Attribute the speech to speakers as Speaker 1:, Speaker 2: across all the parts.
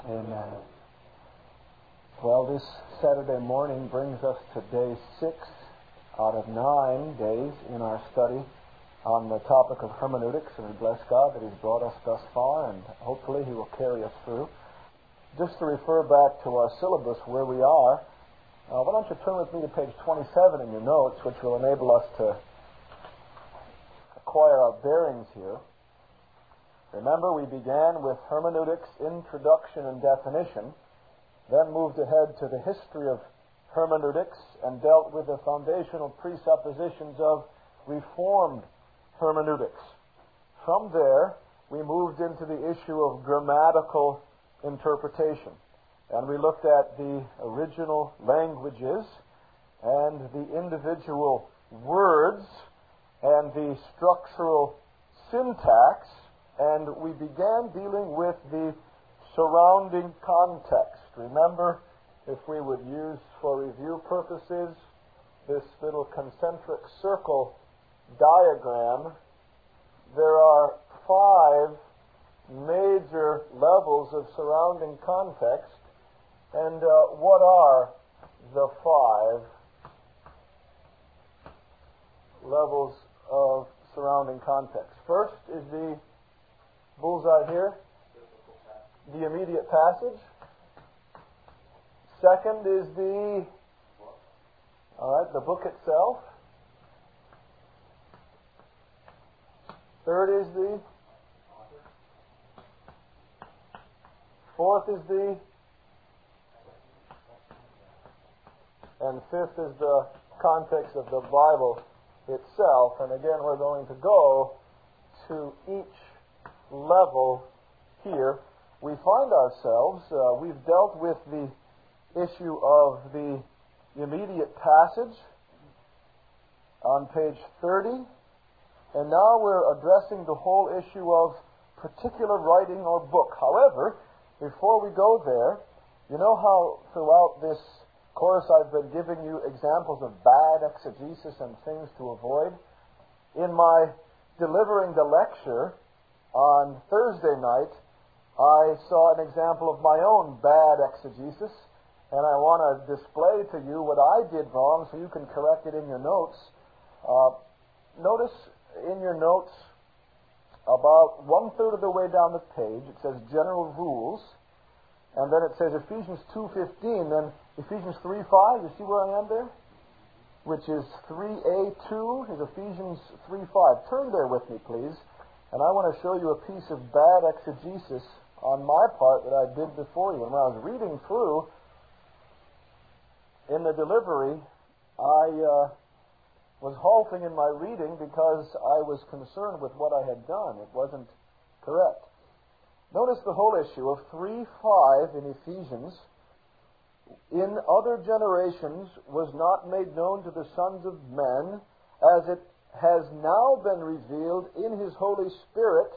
Speaker 1: Amen. Well, this Saturday morning brings us to day 6 out of 9 days in our study on the topic of hermeneutics, and we bless God that He's brought us thus far, and hopefully He will carry us through. Just to refer back to our syllabus where we are, why don't you turn with me to page 27 in your notes, which will enable us to acquire our bearings here. Remember, we began with hermeneutics, introduction and definition, then moved ahead to the history of hermeneutics and dealt with the foundational presuppositions of Reformed hermeneutics. From there, we moved into the issue of grammatical interpretation, and we looked at the original languages and the individual words and the structural syntax, and we began dealing with the surrounding context. Remember, if we would use for review purposes this little concentric circle diagram, there are 5 major levels of surrounding context. And what are the 5 levels of surrounding context? First is the bullseye here, the immediate passage. Second is the book itself. Third is the fourth is the, and fifth is the context of the Bible itself. And again, we're going to go to each level here. We find ourselves, we've dealt with the issue of the immediate passage on page 30, and now we're addressing the whole issue of particular writing or book. However, before we go there, you know how throughout this course I've been giving you examples of bad exegesis and things to avoid? In my delivering the lecture on Thursday night, I saw an example of my own bad exegesis, and I want to display to you what I did wrong so you can correct it in your notes. Notice in your notes, about 1/3 of the way down the page, it says general rules, and then it says Ephesians 2:15, then Ephesians 3:5. You see where I am there? Which is 3a2 is Ephesians 3:5. Turn there with me, please. And I want to show you a piece of bad exegesis on my part that I did before you. And when I was reading through in the delivery, I was halting in my reading because I was concerned with what I had done. It wasn't correct. Notice the whole issue of 3:5 in Ephesians. In other generations was not made known to the sons of men, as it has now been revealed in His Holy Spirit,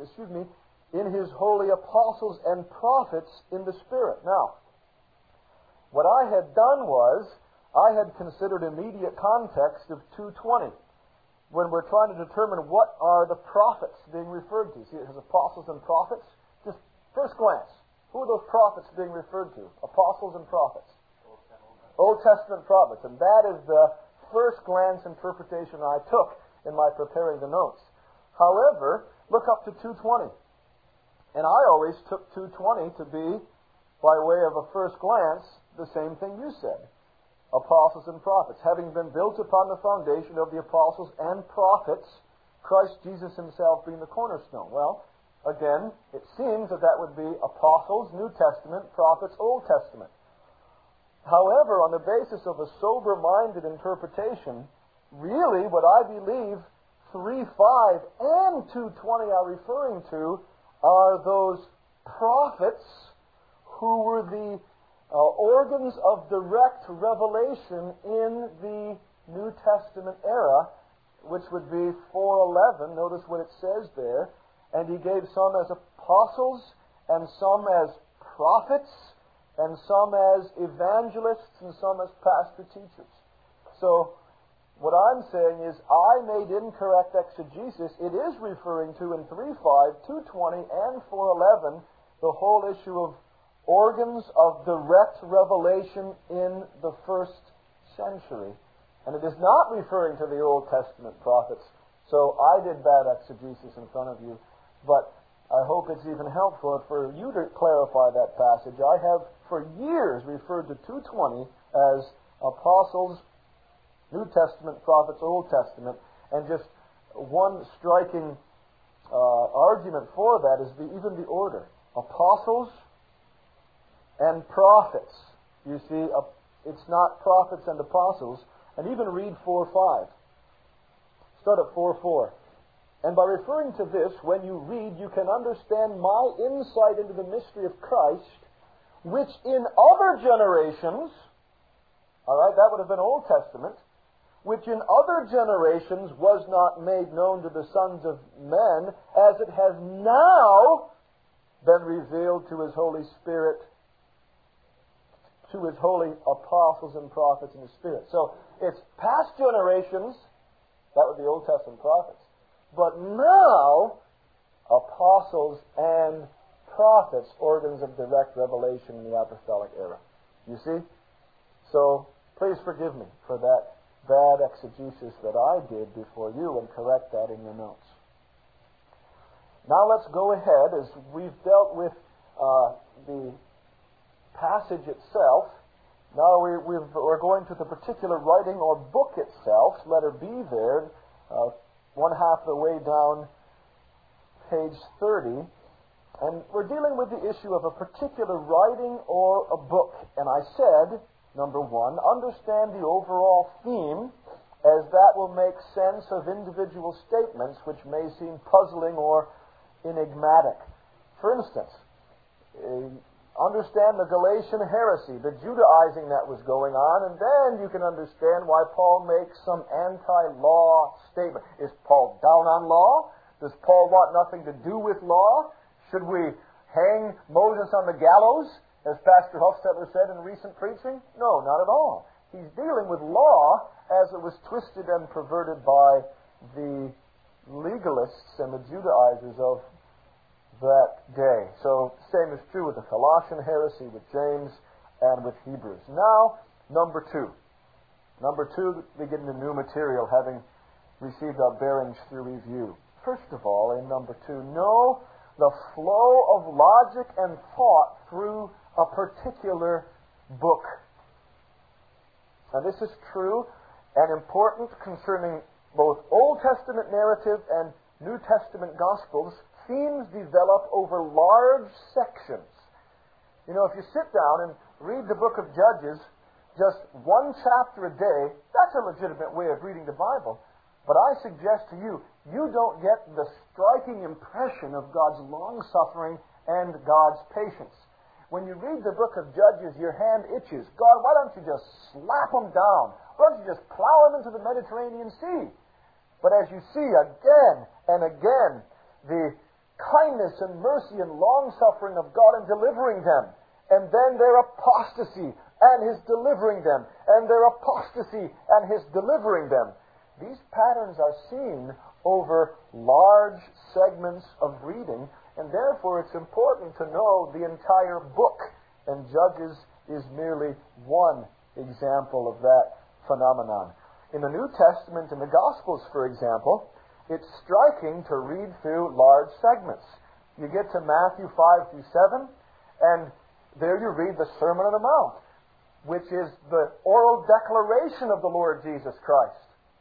Speaker 1: in His holy apostles and prophets in the Spirit. Now, what I had done was, I had considered immediate context of 2:20 when we're trying to determine what are the prophets being referred to. See, it has apostles and prophets. Just first glance, who are those prophets being referred to? Apostles and prophets. Old Testament prophets. And that is the first glance interpretation I took in my preparing the notes. However, look up to 2:20. And I always took 2:20 to be, by way of a first glance, the same thing you said. Apostles and prophets. Having been built upon the foundation of the apostles and prophets, Christ Jesus Himself being the cornerstone. Well, again, it seems that would be apostles, New Testament, prophets, Old Testament. However, on the basis of a sober-minded interpretation, really what I believe 3:5 and 2:20 are referring to are those prophets who were the organs of direct revelation in the New Testament era, which would be 4:11. Notice what it says there. And He gave some as apostles, and some as prophets, and some as evangelists, and some as pastor teachers. So, what I'm saying is, I made incorrect exegesis. It is referring to in 3:5, 2:20, and 4:11 the whole issue of organs of direct revelation in the first century. And it is not referring to the Old Testament prophets. So I did bad exegesis in front of you, but I hope it's even helpful for you to clarify that passage. I have for years referred to 2:20 as apostles, New Testament, prophets, Old Testament, and just one striking argument for that is even the order. Apostles and prophets. You see, it's not prophets and apostles. And even read 4:5. Start at 4:4. And by referring to this, when you read, you can understand my insight into the mystery of Christ, which in other generations, all right, that would have been Old Testament, which in other generations was not made known to the sons of men, as it has now been revealed to His Holy Spirit, to His holy apostles and prophets in the Spirit. So it's past generations, that would be Old Testament prophets, but now apostles and prophets, organs of direct revelation in the apostolic era. You see? So please forgive me for that bad exegesis that I did before you, and correct that in your notes. Now let's go ahead, as we've dealt with the passage itself. Now we're going to the particular writing or book itself, letter B there, one half the way down page 30. And we're dealing with the issue of a particular writing or a book. And I said, number one, understand the overall theme, as that will make sense of individual statements which may seem puzzling or enigmatic. For instance, understand the Galatian heresy, the Judaizing that was going on, and then you can understand why Paul makes some anti-law statement. Is Paul down on law? Does Paul want nothing to do with law? Should we hang Moses on the gallows, as Pastor Hofstetler said in recent preaching? No, not at all. He's dealing with law as it was twisted and perverted by the legalists and the Judaizers of that day. So, same is true with the Colossian heresy, with James, and with Hebrews. Now, number two. Number two, we get into new material, having received our bearings through review. First of all, in number two, know the flow of logic and thought through a particular book. Now, this is true and important concerning both Old Testament narrative and New Testament Gospels. Themes develop over large sections. You know, if you sit down and read the book of Judges, just one chapter a day, that's a legitimate way of reading the Bible. But I suggest to you, you don't get the striking impression of God's long-suffering and God's patience. When you read the book of Judges, your hand itches. God, why don't you just slap them down? Why don't you just plow them into the Mediterranean Sea? But as you see again and again, the kindness and mercy and long-suffering of God in delivering them, and then their apostasy and His delivering them, and their apostasy and His delivering them. These patterns are seen over large segments of reading, and therefore it's important to know the entire book, and Judges is merely one example of that phenomenon. In the New Testament and the Gospels, for example, it's striking to read through large segments. You get to Matthew 5 through 7, and there you read the Sermon on the Mount, which is the oral declaration of the Lord Jesus Christ.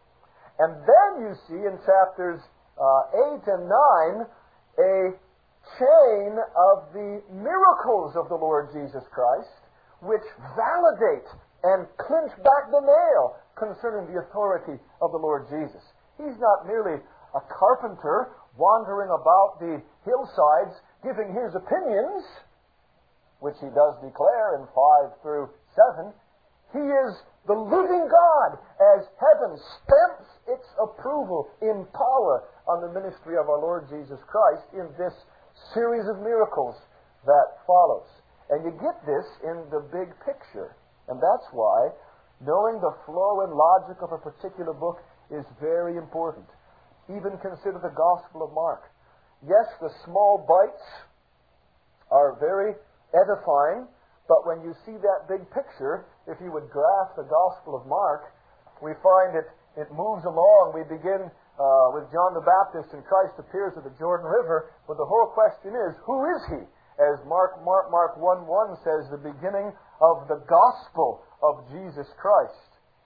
Speaker 1: And then you see in chapters 8 and 9 a chain of the miracles of the Lord Jesus Christ, which validate and clinch back the nail concerning the authority of the Lord Jesus. He's not merely a carpenter wandering about the hillsides giving his opinions, which he does declare in 5 through 7. He is the living God as heaven stamps its approval in power on the ministry of our Lord Jesus Christ in this series of miracles that follows. And you get this in the big picture. And that's why knowing the flow and logic of a particular book is very important. Even consider the Gospel of Mark. Yes, the small bites are very edifying, but when you see that big picture, if you would grasp the Gospel of Mark, we find it moves along. We begin with John the Baptist, and Christ appears at the Jordan River, but the whole question is, who is he? As Mark 1:1 says, the beginning of the gospel of Jesus Christ,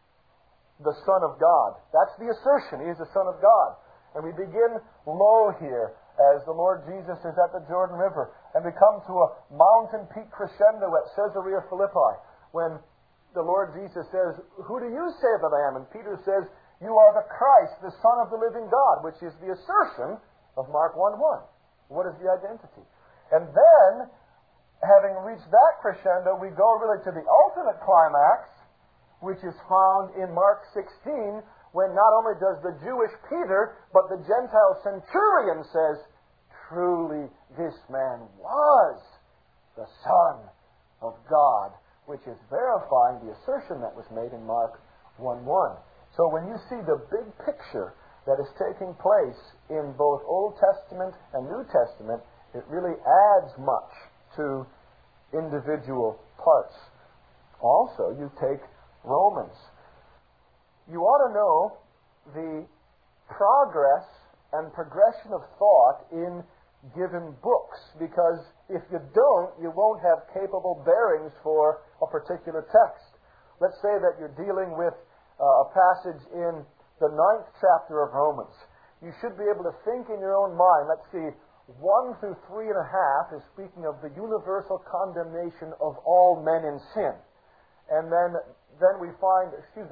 Speaker 1: the Son of God. That's the assertion. He is the Son of God. And we begin low here as the Lord Jesus is at the Jordan River, and we come to a mountain peak crescendo at Caesarea Philippi, when the Lord Jesus says, "Who do you say that I am?" And Peter says, "You are the Christ, the Son of the living God," which is the assertion of Mark 1:1. What is the identity? And then, having reached that crescendo, we go really to the ultimate climax, which is found in Mark 16, when not only does the Jewish Peter, but the Gentile centurion says, "Truly this man was the Son of God," which is verifying the assertion that was made in Mark 1:1. So when you see the big picture that is taking place in both Old Testament and New Testament, it really adds much to individual parts. Also, you take Romans. You ought to know the progress and progression of thought in given books, because if you don't, you won't have capable bearings for a particular text. Let's say that you're dealing with a passage in the 9th chapter of Romans. You should be able to think in your own mind. Let's see, 1 through 3.5 is speaking of the universal condemnation of all men in sin. And then we find,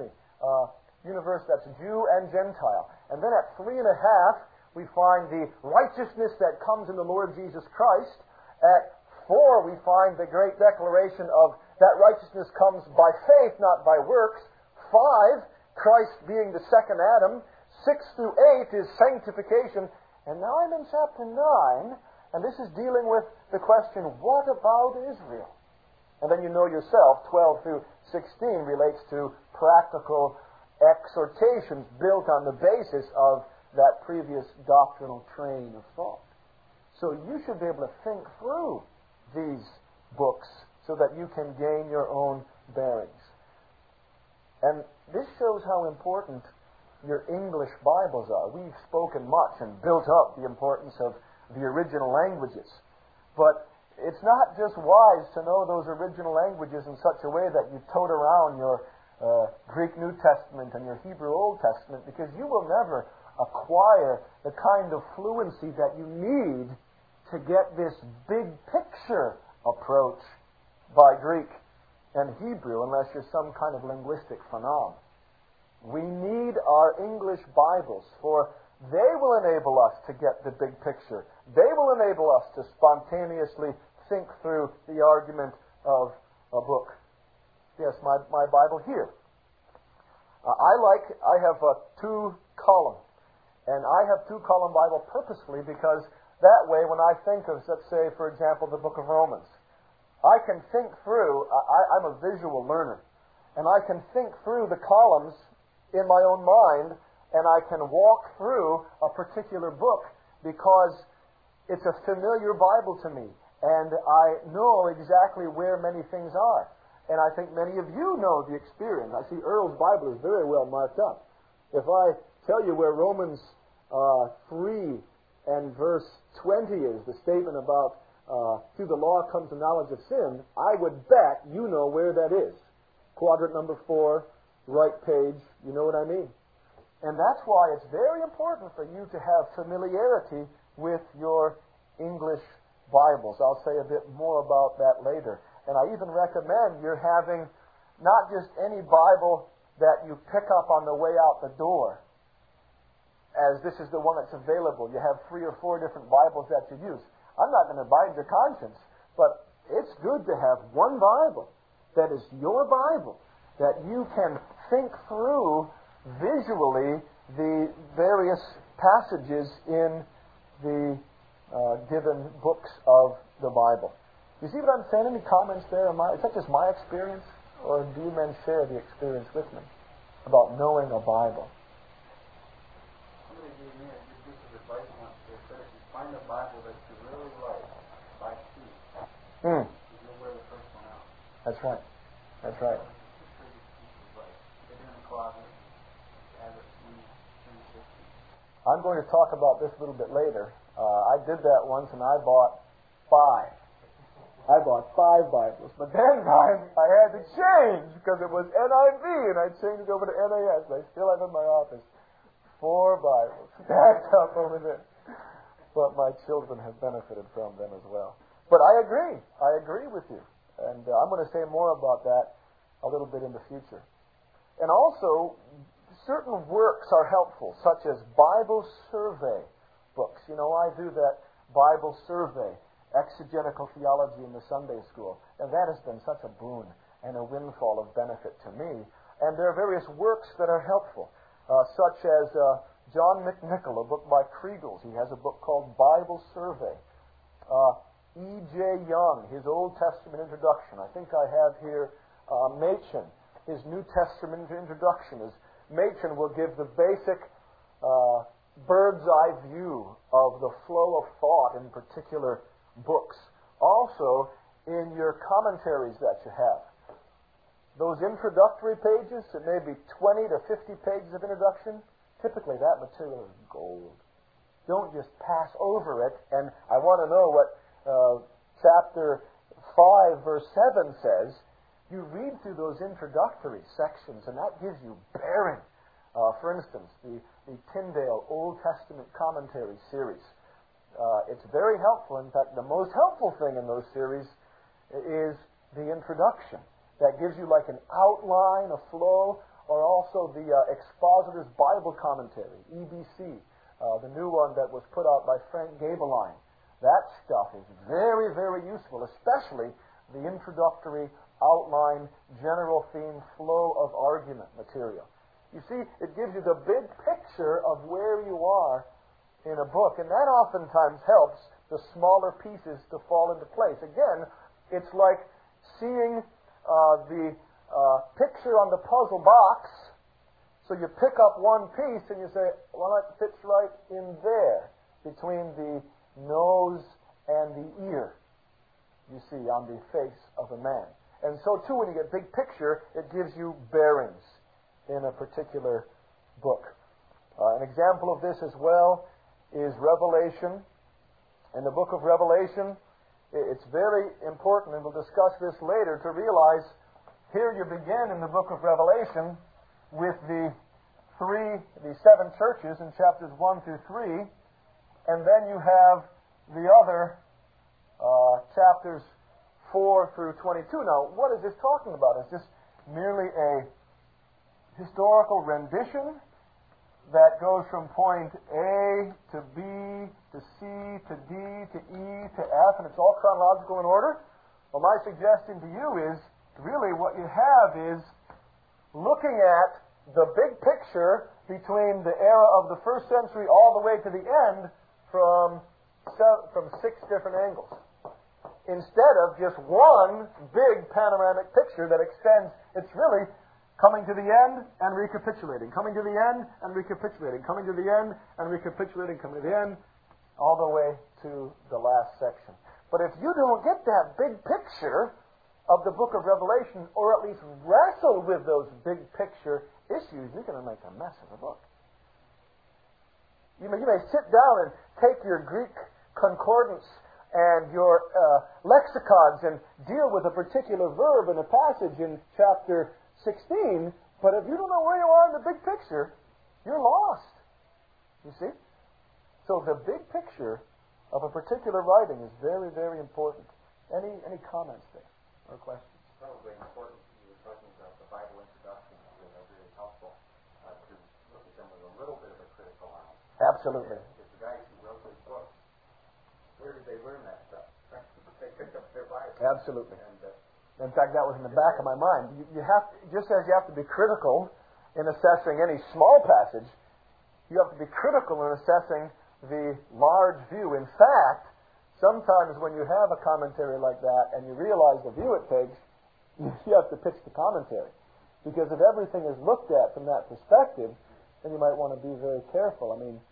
Speaker 1: universe, that's Jew and Gentile. And then at 3.5, we find the righteousness that comes in the Lord Jesus Christ. At 4, we find the great declaration of that righteousness comes by faith, not by works. 5, Christ being the second Adam. 6 through 8 is sanctification. And now I'm in chapter 9, and this is dealing with the question, what about Israel? And then you know yourself, 12 through 16 relates to practical exhortations built on the basis of that previous doctrinal train of thought. So you should be able to think through these books so that you can gain your own bearings. And this shows how important your English Bibles are. We've spoken much and built up the importance of the original languages. But it's not just wise to know those original languages in such a way that you tote around your Greek New Testament and your Hebrew Old Testament, because you will never acquire the kind of fluency that you need to get this big picture approach by Greek and Hebrew unless you're some kind of linguistic phenomenon. We need our English Bibles, for they will enable us to get the big picture. They will enable us to spontaneously think through the argument of a book. Yes, my Bible here. I have a 2-column. And I have 2-column Bible purposefully because that way when I think of, let's say, for example, the book of Romans, I can think through, I'm a visual learner, and I can think through the columns in my own mind, and I can walk through a particular book because it's a familiar Bible to me, and I know exactly where many things are. And I think many of you know the experience. I see Earl's Bible is very well marked up. If I tell you where Romans 3 and verse 20 is, the statement about through the law comes the knowledge of sin, I would bet you know where that is. Quadrant number 4, right page, you know what I mean. And that's why it's very important for you to have familiarity with your English Bibles. I'll say a bit more about that later. And I even recommend you're having not just any Bible that you pick up on the way out the door, as this is the one that's available. You have 3 or 4 different Bibles that you use. I'm not going to bind your conscience, but it's good to have one Bible that is your Bible, that you can think through visually the various passages in the given books of the Bible. You see what I'm saying? Any comments there? Is that just my experience, or do you men share the experience with me about knowing a Bible?
Speaker 2: Somebody gave me a good piece of advice once. They said if you find a Bible that you really like, buy 2. If you
Speaker 1: That's right. That's right. I'm going to talk about this a little bit later. I did that once, and I bought 5. I bought 5 Bibles, but then I had to change because it was NIV, and I changed over to NAS. I still have in my office 4 Bibles stacked up over there. But my children have benefited from them as well. But I agree. I agree with you. And I'm going to say more about that a little bit in the future. And also, certain works are helpful, such as Bible survey books. You know, I do that Bible survey, exegetical theology in the Sunday school, and that has been such a boon and a windfall of benefit to me. And there are various works that are helpful, such as John McNichol, a book by Kriegels. He has a book called Bible Survey. E.J. Young, his Old Testament introduction. I think I have here Machen, his New Testament introduction. Machen will give the basic bird's eye view of the flow of thought in particular books. Also, in your commentaries that you have, those introductory pages, it may be 20 to 50 pages of introduction, typically that material is gold. Don't just pass over it, and I want to know what chapter 5, verse 7 says. You read through those introductory sections, and that gives you bearing. For instance, the Tyndale Old Testament Commentary series. It's very helpful. In fact, the most helpful thing in those series is the introduction. That gives you like an outline, a flow, or also the Expositor's Bible Commentary, EBC, the new one that was put out by Frank Gabeline. That stuff is very, very useful, especially the introductory outline, general theme, flow of argument material. You see, it gives you the big picture of where you are in a book, and that oftentimes helps the smaller pieces to fall into place. Again, it's like seeing the picture on the puzzle box. So you pick up one piece and you say, well, it fits right in there, between the nose and the ear, you see, on the face of a man. And so, too, when you get big picture, it gives you bearings in a particular book. An example of this as well is Revelation. In the book of Revelation, it's very important, and we'll discuss this later, to realize here you begin in the book of Revelation with the 7 churches in chapters 1 through 3, and then you have the other chapters 4 through 22. Now, what is this talking about? Is this merely a historical rendition that goes from point A to B to C to D to E to F, and it's all chronological in order? Well, my suggestion to you is really what you have is looking at the big picture between the era of the first century all the way to the end from 6 different angles, instead of just one big panoramic picture that extends. It's really coming to the end and recapitulating, coming to the end and recapitulating, coming to the end and recapitulating, coming to the end, all the way to the last section. But if you don't get that big picture of the book of Revelation, or at least wrestle with those big picture issues, you're going to make a mess of the book. You may sit down and take your Greek concordance and your lexicons and deal with a particular verb in a passage in chapter 16, but if you don't know where you are in the big picture, you're lost. You see? So the big picture of a particular writing is very, very important. Any comments there or questions?
Speaker 2: Probably important. You were talking about the Bible introduction, which are really helpful to look at them with a little bit of a critical eye.
Speaker 1: Absolutely.
Speaker 2: Because the guys who wrote those books, where did they learn that stuff? They picked up their Bible.
Speaker 1: Absolutely.
Speaker 2: And,
Speaker 1: in fact, that was in the back of my mind. You have to, just as you have to be critical in assessing any small passage, you have to be critical in assessing the large view. In fact, sometimes when you have a commentary like that and you realize the view it takes, you have to pitch the commentary. Because if everything is looked at from that perspective, then you might want to be very careful. I mean,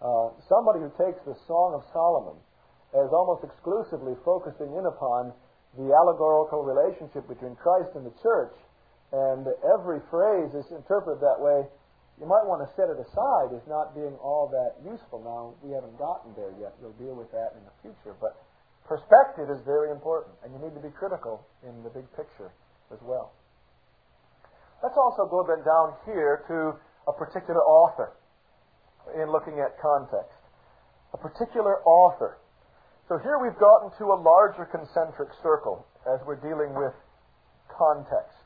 Speaker 1: somebody who takes the Song of Solomon as almost exclusively focusing in upon the allegorical relationship between Christ and the church, and every phrase is interpreted that way, you might want to set it aside as not being all that useful. Now, we haven't gotten there yet. We'll deal with that in the future. But perspective is very important, and you need to be critical in the big picture as well. Let's also go then down here to a particular author in looking at context. A particular author. So here we've gotten to a larger concentric circle as we're dealing with context.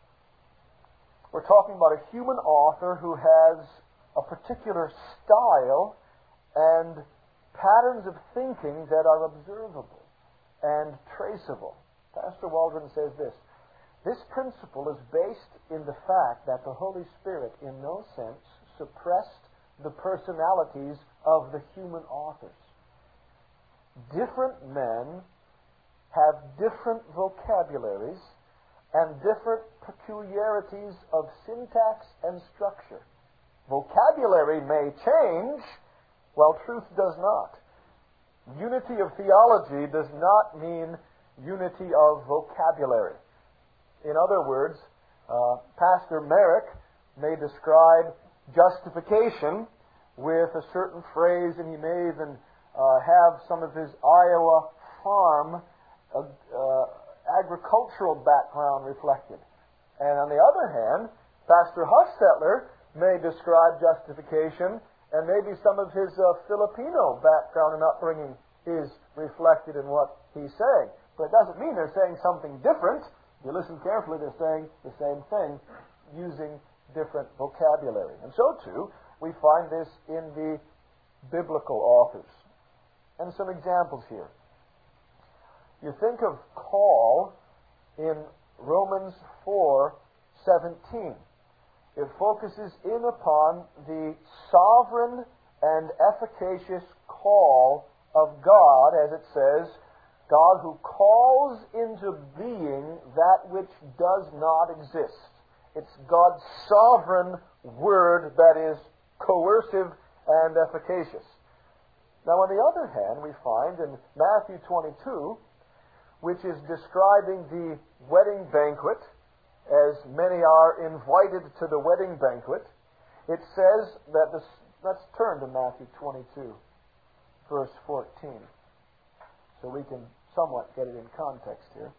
Speaker 1: We're talking about a human author who has a particular style and patterns of thinking that are observable and traceable. Pastor Waldron says this: this principle is based in the fact that the Holy Spirit in no sense suppressed the personalities of the human authors. Different men have different vocabularies and different peculiarities of syntax and structure. Vocabulary may change, while truth does not. Unity of theology does not mean unity of vocabulary. In other words, Pastor Merrick may describe justification with a certain phrase, and he may even have some of his Iowa farm agricultural background reflected. And on the other hand, Pastor Hostetler may describe justification, and maybe some of his Filipino background and upbringing is reflected in what he's saying. But it doesn't mean they're saying something different. If you listen carefully, they're saying the same thing using different vocabulary. And so, too, we find this in the biblical authors. And some examples here. You think of call in Romans 4:17. It focuses in upon the sovereign and efficacious call of God, as it says, God who calls into being that which does not exist. It's God's sovereign word that is coercive and efficacious. Now, on the other hand, we find in Matthew 22, which is describing the wedding banquet, as many are invited to the wedding banquet, it says that this. Let's turn to Matthew 22, verse 14, so we can somewhat get it in context here.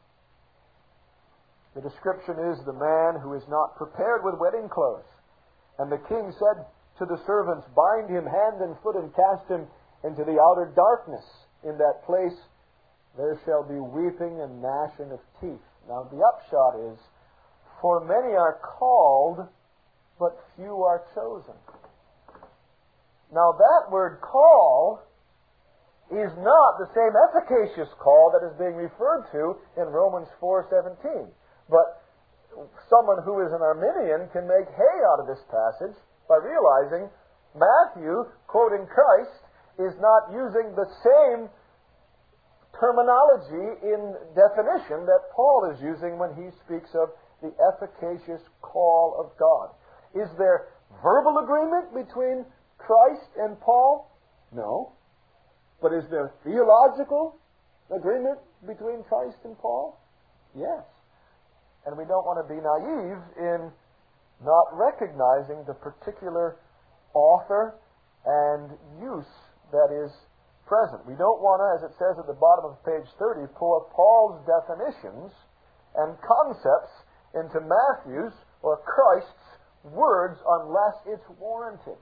Speaker 1: The description is the man who is not prepared with wedding clothes. And the king said to the servants, bind him hand and foot and cast him into the outer darkness. In that place there shall be weeping and gnashing of teeth. Now the upshot is, for many are called, but few are chosen. Now that word call is not the same efficacious call that is being referred to in Romans 4:17. But someone who is an Arminian can make hay out of this passage by realizing Matthew, quoting Christ, is not using the same terminology in definition that Paul is using when he speaks of the efficacious call of God. Is there verbal agreement between Christ and Paul? No. But is there theological agreement between Christ and Paul? Yes. And we don't want to be naive in not recognizing the particular author and use that is present. We don't want to, as it says at the bottom of page 30, pull up Paul's definitions and concepts into Matthew's or Christ's words unless it's warranted.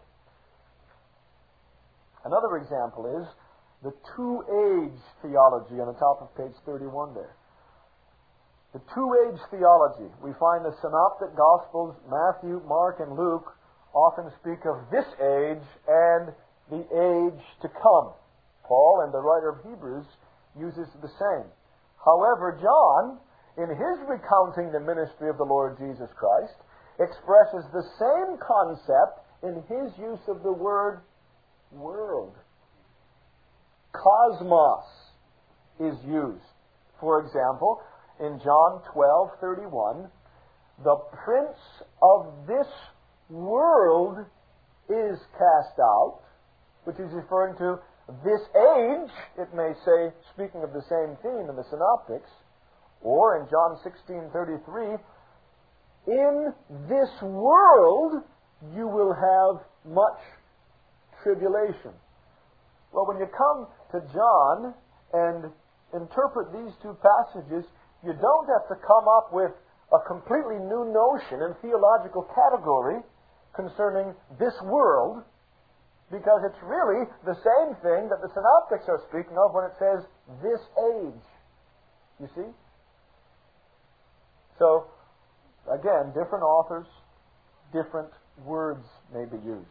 Speaker 1: Another example is the two-age theology on the top of page 31 there. The two-age theology. We find the synoptic Gospels, Matthew, Mark, and Luke, often speak of this age and the age to come. Paul, and the writer of Hebrews, uses the same. However, John, in his recounting the ministry of the Lord Jesus Christ, expresses the same concept in his use of the word world. Cosmos is used. For example, in John 12:31, the prince of this world is cast out, which is referring to this age, it may say, speaking of the same theme in the Synoptics, or in John 16:33, in this world you will have much tribulation. Well, when you come to John and interpret these two passages, you don't have to come up with a completely new notion and theological category concerning this world, because it's really the same thing that the Synoptics are speaking of when it says this age. You see? So, again, different authors, different words may be used.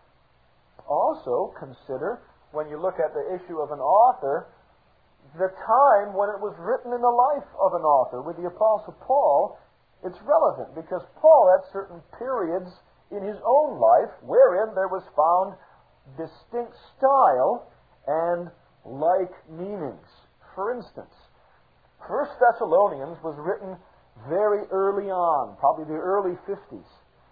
Speaker 1: Also, consider, when you look at the issue of an author, the time when it was written in the life of an author. With the Apostle Paul, it's relevant because Paul had certain periods in his own life wherein there was found distinct style and like meanings. For instance, 1 Thessalonians was written very early on, probably the early 50s.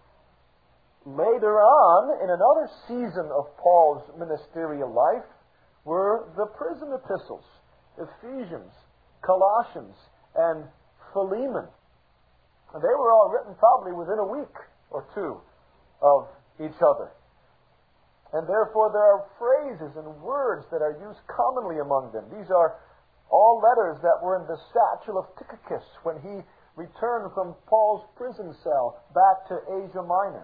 Speaker 1: Later on, in another season of Paul's ministerial life, were the prison epistles, Ephesians, Colossians, and Philemon. They were all written probably within a week or two of each other. And therefore there are phrases and words that are used commonly among them. These are all letters that were in the satchel of Tychicus when he returned from Paul's prison cell back to Asia Minor.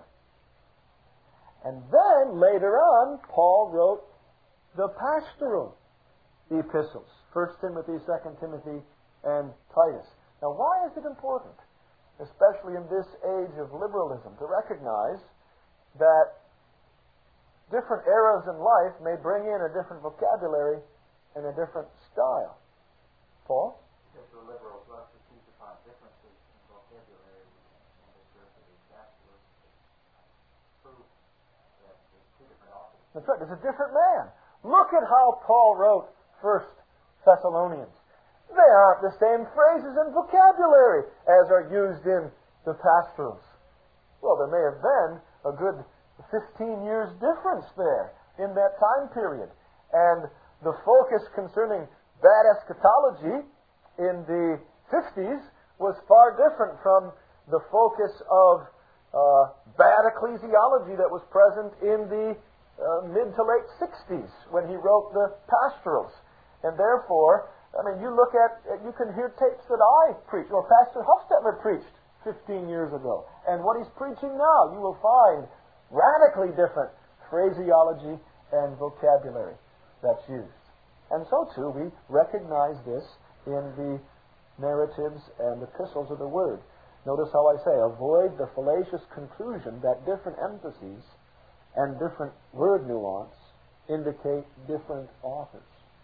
Speaker 1: And then, later on, Paul wrote the pastoral epistles, 1 Timothy, 2 Timothy, and Titus. Now, why is it important, especially in this age of liberalism, to recognize that different eras in life may bring in a different vocabulary and a different style? Paul?
Speaker 2: Because the liberals love to keep upon differences in vocabulary and observe the capitalists prove that there's two different authors.
Speaker 1: That's right, there's a different man. Look at how Paul wrote 1 Thessalonians. They aren't the same phrases and vocabulary as are used in the pastorals. Well, there may have been a good 15 years difference there in that time period. And the focus concerning bad eschatology in the 50s was far different from the focus of bad ecclesiology that was present in the mid to late 60s when he wrote the pastorals. And therefore, I mean, you can hear tapes that I preached, or Pastor Hofstetler preached 15 years ago. And what he's preaching now, you will find radically different phraseology and vocabulary that's used. And so, too, we recognize this in the narratives and epistles of the Word. Notice how I say, avoid the fallacious conclusion that different emphases and different word nuance indicate different authors.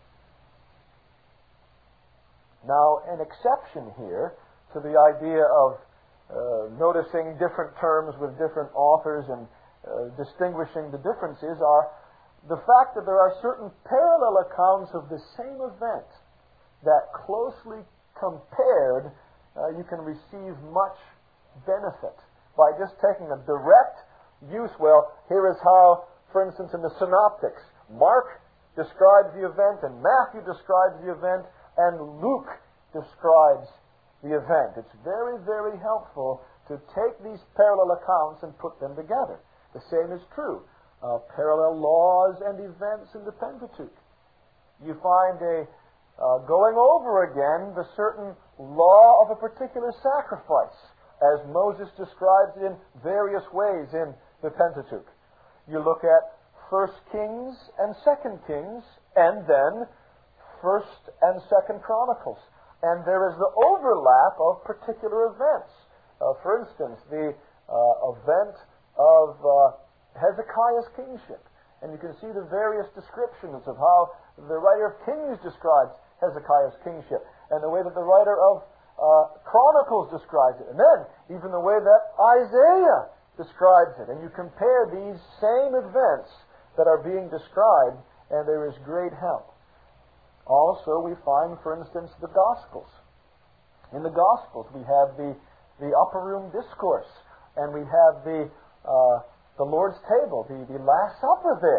Speaker 1: Now, an exception here to the idea of noticing different terms with different authors and distinguishing the differences are the fact that there are certain parallel accounts of the same event that closely compared you can receive much benefit by just taking a direct use. Well, here is how, for instance, in the Synoptics, Mark describes the event and Matthew describes the event and Luke describes the event. It's very, very helpful to take these parallel accounts and put them together. The same is true of parallel laws and events in the Pentateuch. You find going over again the certain law of a particular sacrifice, as Moses describes it in various ways in the Pentateuch. You look at 1 Kings and 2 Kings, and then 1st and 2nd Chronicles. And there is the overlap of particular events. For instance, the event of Hezekiah's kingship. And you can see the various descriptions of how the writer of Kings describes Hezekiah's kingship, and the way that the writer of Chronicles describes it, and then even the way that Isaiah describes it. And you compare these same events that are being described, and there is great help. Also, we find, for instance, the Gospels. In the Gospels, we have the upper room discourse, and we have the Lord's table, the Last Supper there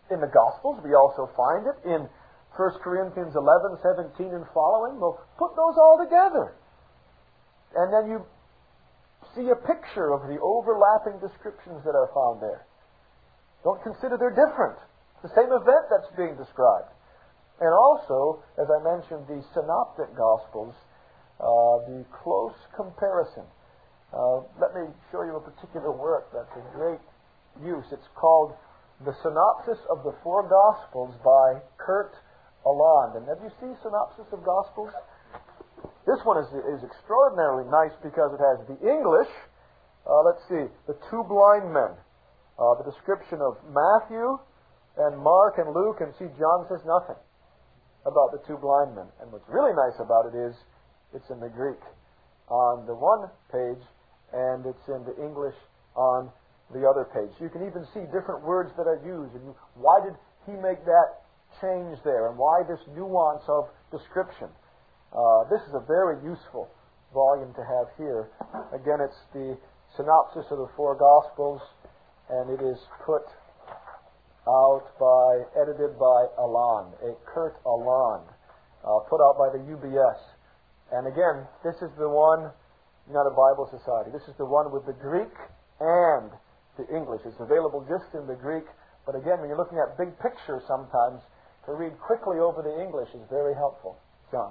Speaker 1: in the Gospels. We also find it in 1 Corinthians 11, 17 and following. Well, put those all together. And then you see a picture of the overlapping descriptions that are found there. Don't consider they're different. It's the same event that's being described. And also, as I mentioned, the synoptic Gospels, the close comparison. Let me show you a particular work that's a great use. It's called The Synopsis of the Four Gospels by Kurt Aland. And have you seen Synopsis of Gospels? This one is extraordinarily nice because it has the English, let's see, the two blind men, the description of Matthew and Mark and Luke, and see, John says nothing about the two blind men. And what's really nice about it is it's in the Greek on the one page, and it's in the English on the other page. You can even see different words that are used, and why did he make that change there, and why this nuance of description. This is a very useful volume to have here. Again, it's the synopsis of the four Gospels, and it is put out edited by Aland, Kurt Aland, put out by the UBS. And again, this is the one, not a Bible Society, this is the one with the Greek and the English. It's available just in the Greek, but again, when you're looking at big pictures sometimes, to read quickly over the English is very helpful. John?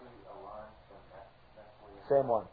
Speaker 1: Same one.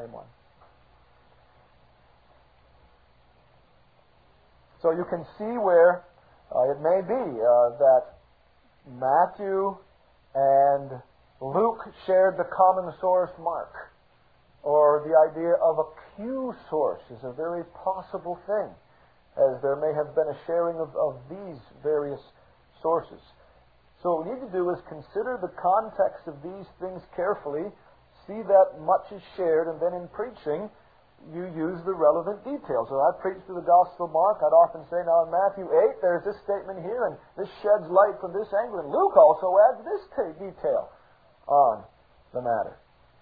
Speaker 1: So you can see where it may be that Matthew and Luke shared the common source Mark, or the idea of a Q source is a very possible thing, as there may have been a sharing of these various sources. So what we need to do is consider the context of these things carefully, see that much is shared, and then in preaching, you use the relevant details. So I preach through the Gospel of Mark, I'd often say, now in Matthew 8, there's this statement here, and this sheds light from this angle, and Luke also adds this detail on the matter.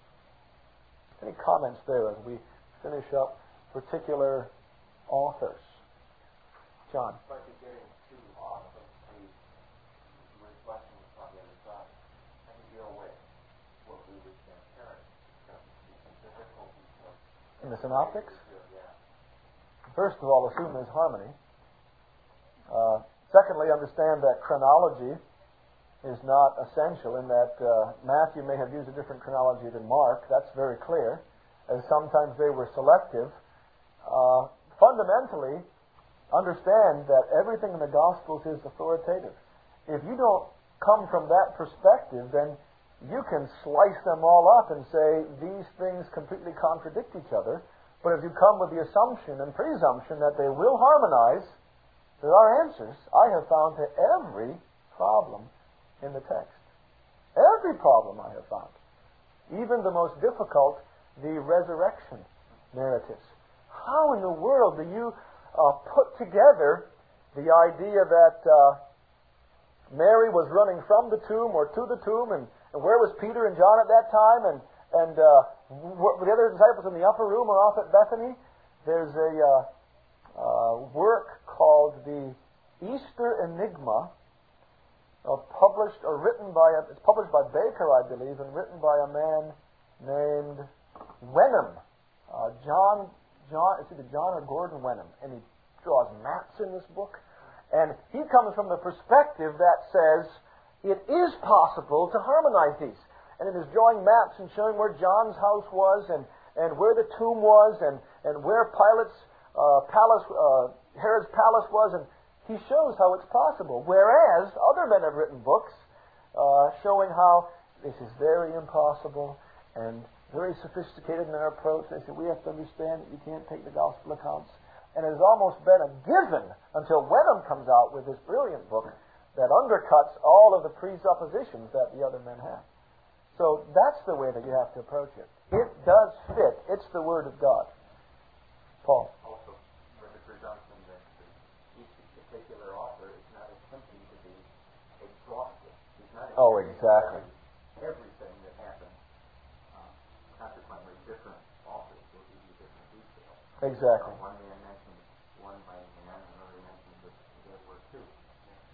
Speaker 1: Any comments there as we finish up particular authors? John?
Speaker 2: But you're getting too off of the reflections on the other side. I think you're aware what we would transparent because the difficulties of
Speaker 1: In the synoptics?
Speaker 2: Yeah.
Speaker 1: First of all, assume there's harmony. Secondly, understand that chronology is not essential in that Matthew may have used a different chronology than Mark. That's very clear, as sometimes they were selective. Fundamentally, understand that everything in the Gospels is authoritative. If you don't come from that perspective, then you can slice them all up and say these things completely contradict each other. But if you come with the assumption and presumption that they will harmonize, there are answers, I have found, to every problem in the text. Every problem I have found. Even the most difficult, the resurrection narratives. How in the world do you put together the idea that Mary was running from the tomb or to the tomb, and where was Peter and John at that time, and were the other disciples in the upper room or off at Bethany? There's a work called the Easter Enigma, published by Baker, I believe, and written by a man named Wenham. It's either John or Gordon Wenham, and he draws maps in this book. And he comes from the perspective that says it is possible to harmonize these. And it is drawing maps and showing where John's house was, and where the tomb was, and where Herod's palace was, and he shows how it's possible. Whereas other men have written books showing how this is very impossible and very sophisticated in their approach. They say we have to understand that you can't take the gospel accounts. And it has almost been a given until Wenham comes out with this brilliant book that undercuts all of the presuppositions that the other men have. So that's the way that you have to approach it. It does fit. It's the Word of God. Paul?
Speaker 2: Also, with the presumption that each particular author is not attempting to be exhaustive. He's not
Speaker 1: exactly.
Speaker 2: Everything that happened. Consequently, different authors will give you different details.
Speaker 1: Exactly.
Speaker 2: One man mentioned one by man, another mentioned that there were two.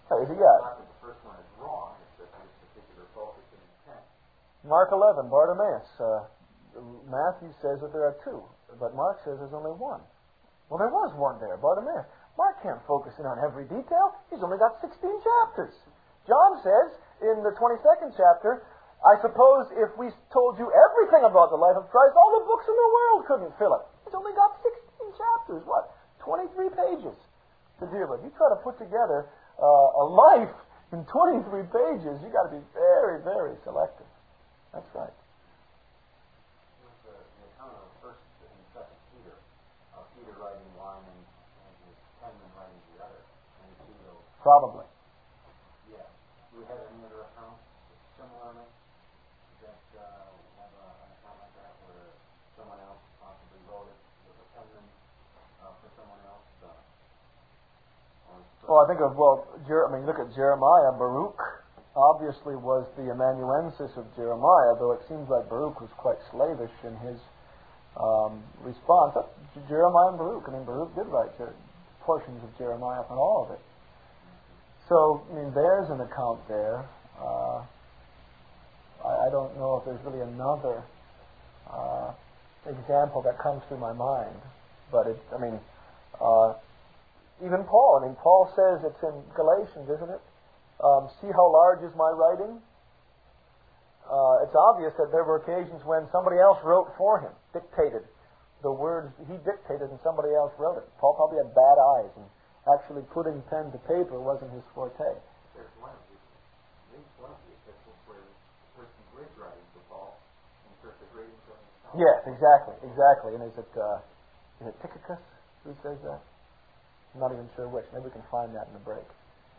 Speaker 1: Yeah.
Speaker 2: Not that the first one is wrong, it's that there's particular focus and intent.
Speaker 1: Mark 11, Bartimaeus. Matthew says that there are two, but Mark says there's only one. Well, there was one there, Bartimaeus. Mark can't focus in on every detail. He's only got 16 chapters. John says in the 22nd chapter, I suppose if we told you everything about the life of Christ, all the books in the world couldn't fill it. He's only got 16 chapters. What? 23 pages to deal with. You try to put together a life in 23 pages, you've got to be very, very selective. That's right.
Speaker 2: The account of First and Second Peter, Peter writing one and his penman writing the other, and you see those.
Speaker 1: Probably.
Speaker 2: Yeah. Do we have any other accounts similarly that have an account like that where someone else possibly wrote it with a penman for someone else?
Speaker 1: Well, I think of, look at Jeremiah. Baruch obviously was the amanuensis of Jeremiah, though it seems like Baruch was quite slavish in his response. Jeremiah and Baruch. Baruch did write portions of Jeremiah, not all of it. So, there's an account there. I don't know if there's really another example that comes through my mind. But even Paul. Paul says it's in Galatians, isn't it? See how large is my writing? It's obvious that there were occasions when somebody else wrote for him, dictated the words he dictated and somebody else wrote it. Paul probably had bad eyes, and actually putting pen to paper wasn't his forte.
Speaker 2: There's one of the epistles where the person who is writing to Paul inserts a greeting from himself.
Speaker 1: Yes, exactly. And is it Tychicus who says that? I'm not even sure which. Maybe we can find that in the break.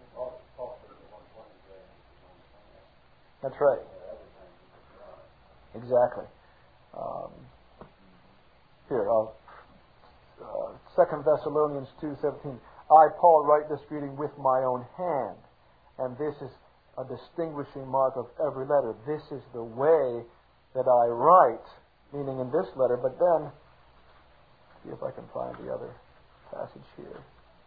Speaker 1: That's right. Exactly. Here, 2 Thessalonians 2:17. I, Paul, write this greeting with my own hand, and this is a distinguishing mark of every letter. This is the way that I write, meaning in this letter. But then, see if I can find the other passage here.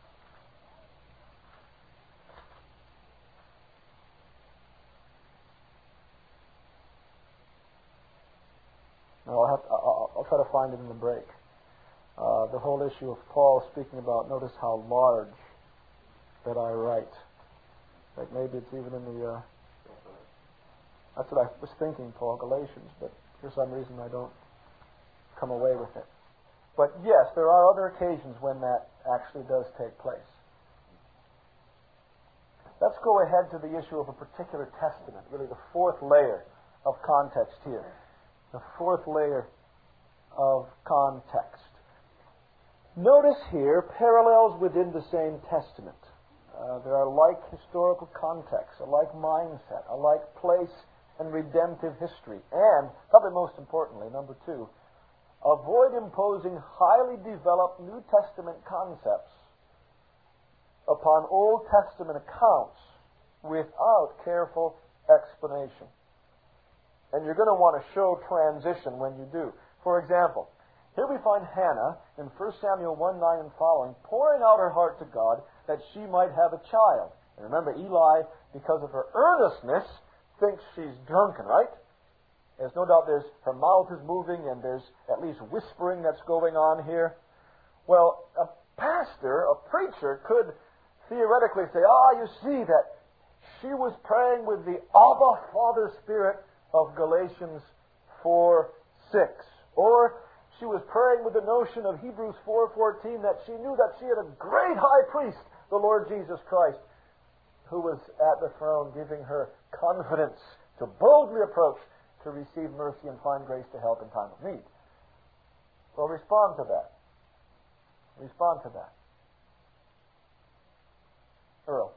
Speaker 1: I'll try to find it in the break. The whole issue of Paul speaking about, notice how large that I write. Like maybe it's even in the... that's what I was thinking, Paul, Galatians, but for some reason I don't come away with it. But yes, there are other occasions when that actually does take place. Let's go ahead to the issue of a particular testament, really the fourth layer of context here. The fourth layer of context. Notice here parallels within the same testament. There are like historical contexts, a like mindset, a like place and redemptive history. And, probably most importantly, number 2, avoid imposing highly developed New Testament concepts upon Old Testament accounts without careful explanation. And you're going to want to show transition when you do. For example, here we find Hannah in 1 Samuel 1:9 and following, pouring out her heart to God that she might have a child. And remember, Eli, because of her earnestness, thinks she's drunken, right? There's no doubt her mouth is moving and there's at least whispering that's going on here. Well, a pastor, a preacher, could theoretically say, you see that she was praying with the Abba Father Spirit of Galatians 4:6. Or she was praying with the notion of Hebrews 4:14 that she knew that she had a great high priest, the Lord Jesus Christ, who was at the throne giving her confidence to boldly approach to receive mercy and find grace to help in time of need. Well, respond to that. Respond to that. Earl.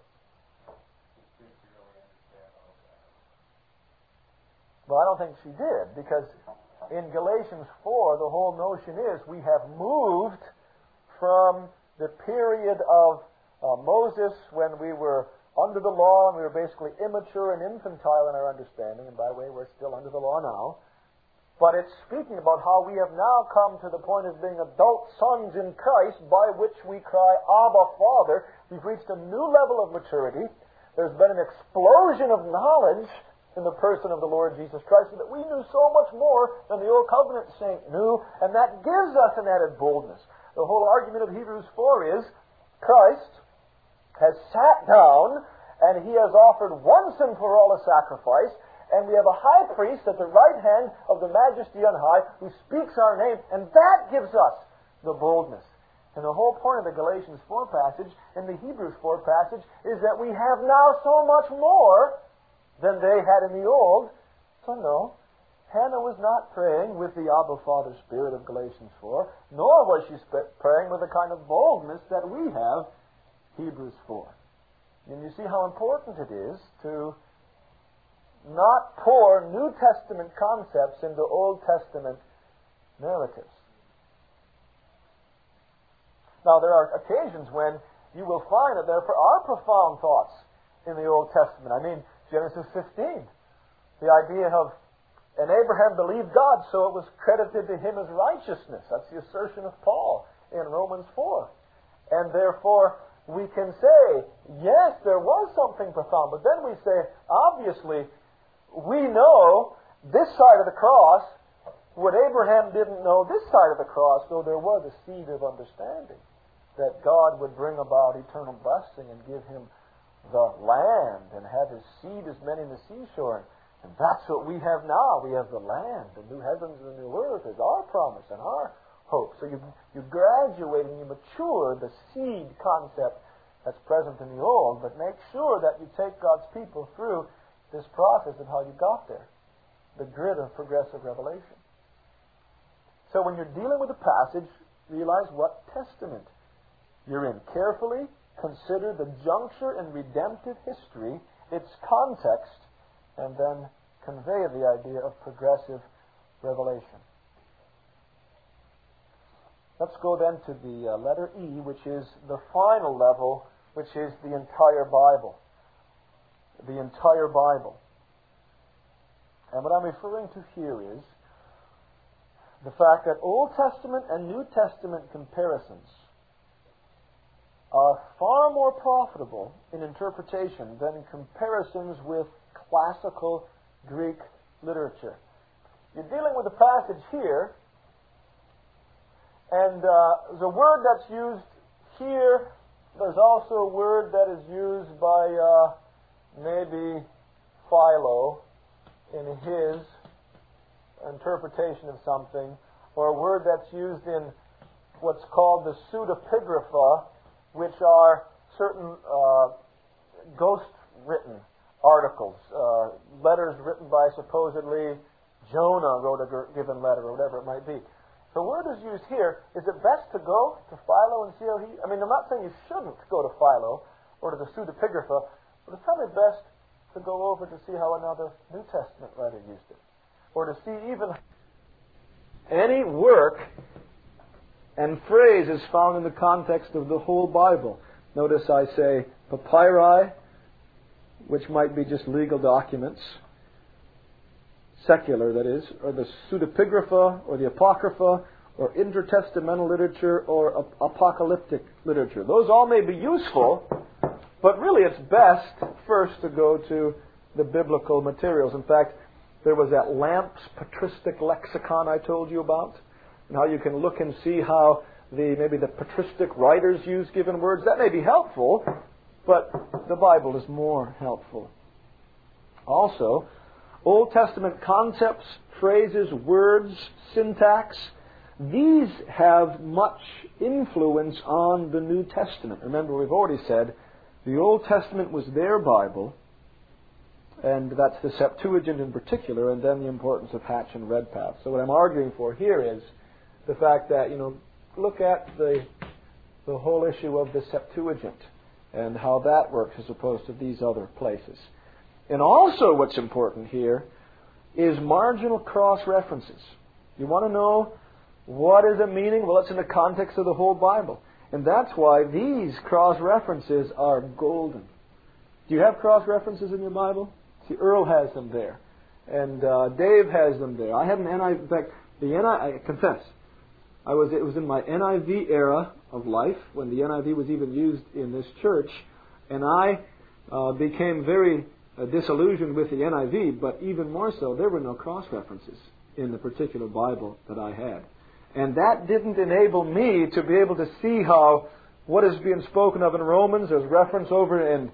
Speaker 1: Well, I don't think she did, because in Galatians 4, the whole notion is we have moved from the period of Moses when we were under the law and we were basically immature and infantile in our understanding, and by the way, we're still under the law now. But it's speaking about how we have now come to the point of being adult sons in Christ, by which we cry, Abba, Father. We've reached a new level of maturity. there's been an explosion of knowledge in the person of the Lord Jesus Christ, so that we knew so much more than the Old Covenant saint knew, and that gives us an added boldness. The whole argument of Hebrews 4 is Christ has sat down, and He has offered once and for all a sacrifice, and we have a high priest at the right hand of the Majesty on high who speaks our name, and that gives us the boldness. And the whole point of the Galatians 4 passage and the Hebrews 4 passage is that we have now so much more than they had in the old. So no, Hannah was not praying with the Abba Father spirit of Galatians 4, nor was she praying with the kind of boldness that we have, Hebrews 4. And you see how important it is to not pour New Testament concepts into Old Testament narratives. Now, there are occasions when you will find that there are profound thoughts in the Old Testament. I mean, Genesis 15, the idea of, and Abraham believed God, so it was credited to him as righteousness. That's the assertion of Paul in Romans 4. And therefore, we can say, yes, there was something profound. But then we say, obviously, we know this side of the cross, what Abraham didn't know this side of the cross, though there was a seed of understanding that God would bring about eternal blessing and give him the land and have his seed as many in the seashore. And that's what we have now. We have the land, the new heavens and the new earth is our promise and our hope. So you graduate and you mature the seed concept that's present in the old, but make sure that you take God's people through this process of how you got there, the grid of progressive revelation. So when you're dealing with a passage, realize what testament you're in. Carefully consider the juncture in redemptive history, its context, and then convey the idea of progressive revelation. Let's go then to the letter E, which is the final level, which is the entire Bible. The entire Bible. And what I'm referring to here is the fact that Old Testament and New Testament comparisons are far more profitable in interpretation than comparisons with classical Greek literature. You're dealing with a passage here, and the word that's used here, there's also a word that is used by maybe Philo in his interpretation of something, or a word that's used in what's called the pseudepigrapha, which are certain ghost-written articles, letters written by supposedly Jonah wrote a given letter, or whatever it might be. The word is used here. Is it best to go to Philo and see how he... I mean, I'm not saying you shouldn't go to Philo or to the pseudepigrapha, but it's probably best to go over to see how another New Testament writer used it. Or to see even any work and phrase is found in the context of the whole Bible. Notice I say papyri, which might be just legal documents, secular that is, or the pseudepigrapha, or the apocrypha, or intertestamental literature, or apocalyptic literature. Those all may be useful, but really it's best first to go to the biblical materials. In fact, there was that Lampe's patristic lexicon I told you about, and how you can look and see how maybe the patristic writers use given words. That may be helpful, but the Bible is more helpful. Also, Old Testament concepts, phrases, words, syntax, these have much influence on the New Testament. Remember, we've already said the Old Testament was their Bible, and that's the Septuagint in particular, and then the importance of Hatch and Redpath. So what I'm arguing for here is the fact that, look at the whole issue of the Septuagint and how that works as opposed to these other places. And also what's important here is marginal cross-references. You want to know what is a meaning? Well, it's in the context of the whole Bible. And that's why these cross-references are golden. Do you have cross-references in your Bible? See, Earl has them there. And Dave has them there. I have an NIV. In fact, I confess, it was in my NIV era of life when the NIV was even used in this church, and I became very disillusioned with the NIV, but even more so, there were no cross-references in the particular Bible that I had. And that didn't enable me to be able to see how what is being spoken of in Romans, there's reference over in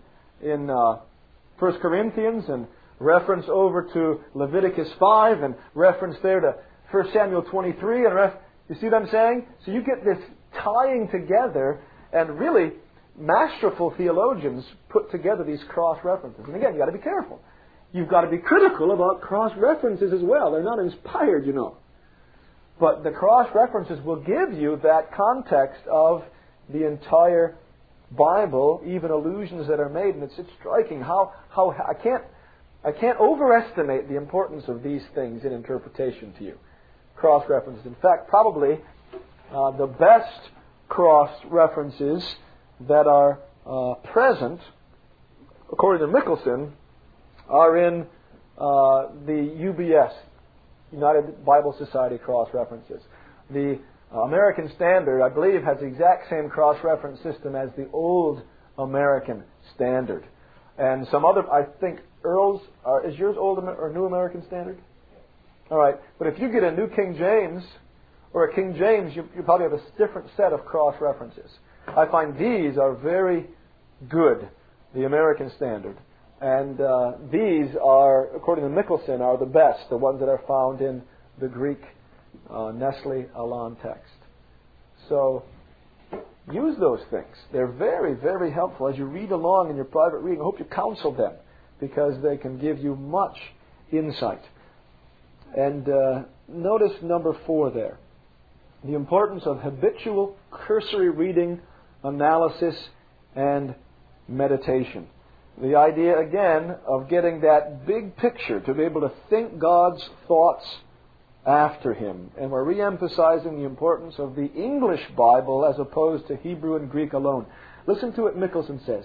Speaker 1: 1 Corinthians, and reference over to Leviticus 5, and reference there to 1 Samuel 23, and you see what I'm saying? So you get this tying together, and really masterful theologians put together these cross-references. And again, you've got to be careful. You've got to be critical about cross-references as well. They're not inspired, you know. But the cross-references will give you that context of the entire Bible, even allusions that are made, and it's striking how I can't overestimate the importance of these things in interpretation to you. Cross-references. In fact, probably the best cross-references that are present, according to Mickelson, are in the UBS, United Bible Society cross-references. The American Standard, I believe, has the exact same cross-reference system as the Old American Standard. And some other, I think, Earl's, is yours Old or New American Standard? All right. But if you get a New King James or a King James, you probably have a different set of cross-references. I find these are very good, the American Standard. And these are, according to Mickelson, are the best, the ones that are found in the Greek Nestle Aland text. So use those things. They're very, very helpful as you read along in your private reading. I hope you counsel them, because they can give you much insight. And notice number 4 there. The importance of habitual cursory reading, analysis, and meditation. The idea, again, of getting that big picture to be able to think God's thoughts after Him. And we're re-emphasizing the importance of the English Bible as opposed to Hebrew and Greek alone. Listen to what Mickelson says.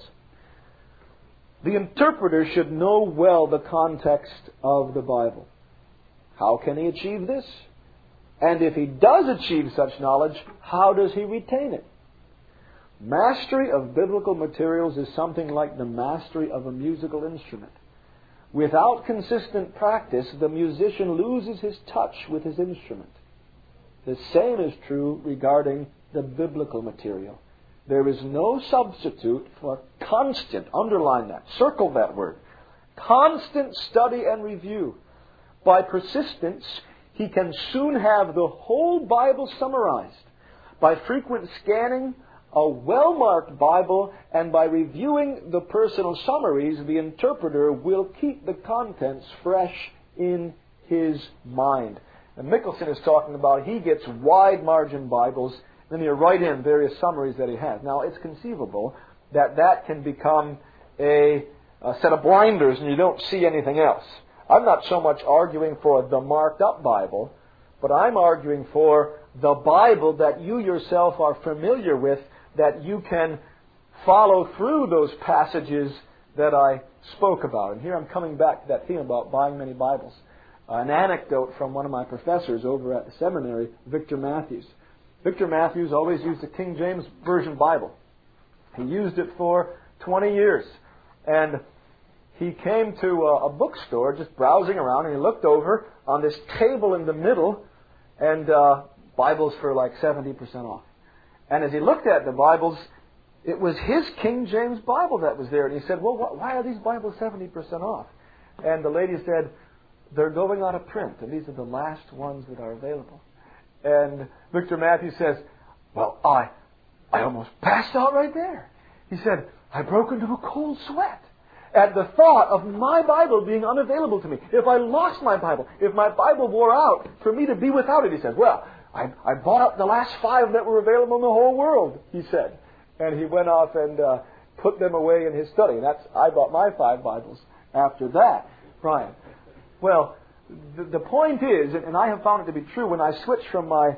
Speaker 1: The interpreter should know well the context of the Bible. How can he achieve this? And if he does achieve such knowledge, how does he retain it? Mastery of biblical materials is something like the mastery of a musical instrument. Without consistent practice, the musician loses his touch with his instrument. The same is true regarding the biblical material. There is no substitute for constant, underline that, circle that word, constant study and review. By persistence, he can soon have the whole Bible summarized. By frequent scanning a well-marked Bible and by reviewing the personal summaries, the interpreter will keep the contents fresh in his mind. And Mickelson is talking about he gets wide-margin Bibles, then he'll write in various summaries that he has. Now, it's conceivable that that can become a set of blinders and you don't see anything else. I'm not so much arguing for the marked-up Bible, but I'm arguing for the Bible that you yourself are familiar with, that you can follow through those passages that I spoke about. And here I'm coming back to that theme about buying many Bibles. An anecdote from one of my professors over at the seminary, Victor Matthews. Victor Matthews always used the King James Version Bible. He used it for 20 years. And he came to a bookstore just browsing around, and he looked over on this table in the middle, and Bibles for like 70% off. And as he looked at the Bibles, it was his King James Bible that was there. And he said, well, why are these Bibles 70% off? And the lady said, they're going out of print, and these are the last ones that are available. And Victor Matthews says, well, I almost passed out right there. He said, I broke into a cold sweat at the thought of my Bible being unavailable to me. If I lost my Bible, if my Bible wore out, for me to be without it, he said, well, I bought up the last 5 that were available in the whole world, he said. And he went off and put them away in his study. And I bought my 5 Bibles after that, Brian. Well, the point is, and I have found it to be true, when I switched from my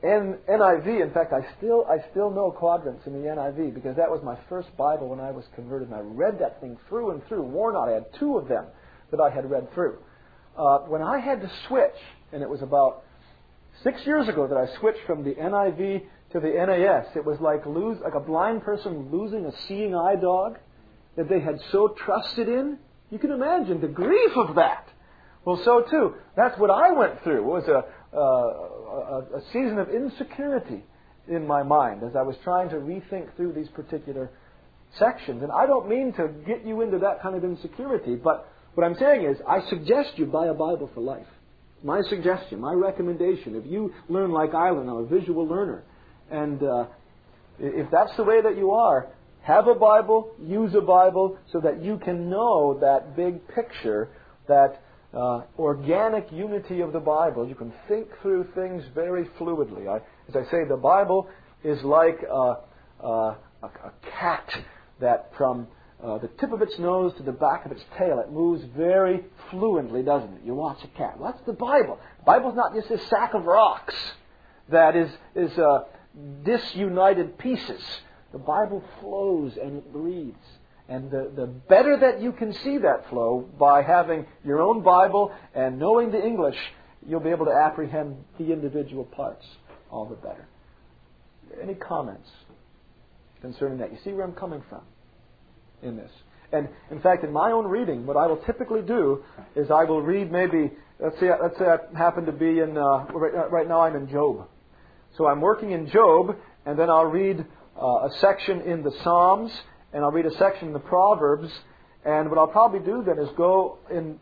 Speaker 1: NIV, in fact, I still know quadrants in the NIV, because that was my first Bible when I was converted, and I read that thing through and through, worn out. I had 2 of them that I had read through. When I had to switch, and it was about 6 years ago that I switched from the NIV to the NAS, it was like a blind person losing a seeing eye dog. that they had so trusted in. You can imagine the grief of that. Well, so too, that's what I went through. It was a season of insecurity in my mind as I was trying to rethink through these particular sections. And I don't mean to get you into that kind of insecurity, but what I'm saying is I suggest you buy a Bible for life. My suggestion, my recommendation, if you learn like I learn, I'm a visual learner, and if that's the way that you are, have a Bible, use a Bible, so that you can know that big picture, that organic unity of the Bible. You can think through things very fluidly. As I say, the Bible is like a cat that from the tip of its nose to the back of its tail, it moves very fluently, doesn't it? You watch a cat. Well, that's the Bible. The Bible's not just a sack of rocks that is disunited pieces. The Bible flows and it breathes. And the better that you can see that flow by having your own Bible and knowing the English, you'll be able to apprehend the individual parts all the better. Any comments concerning that? You see where I'm coming from in this. And in fact, in my own reading, what I will typically do is I will read maybe, let's say I happen to be in, right now I'm in Job. So I'm working in Job, and then I'll read a section in the Psalms, and I'll read a section in the Proverbs, and what I'll probably do then is go and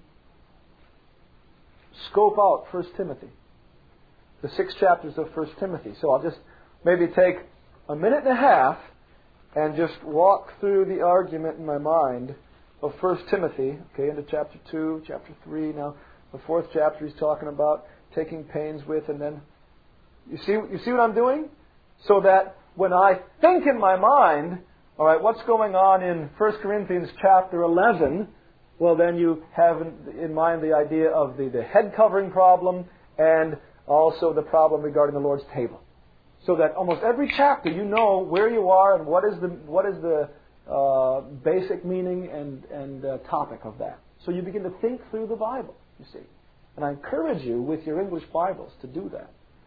Speaker 1: scope out 1 Timothy, the 6 chapters of 1 Timothy. So I'll just maybe take a minute and a half and just walk through the argument in my mind of 1 Timothy, okay, into chapter 2, chapter 3. Now, the 4th chapter he's talking about taking pains with, and then, you see what I'm doing? So that when I think in my mind, all right, what's going on in 1 Corinthians chapter 11, well, then you have in mind the idea of the head covering problem and also the problem regarding the Lord's table. So that almost every chapter you know where you are and what is the basic meaning and topic of that. So you begin to think through the Bible, you see. And I encourage you with your English Bibles to do that.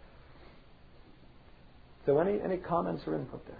Speaker 1: So any comments or input there?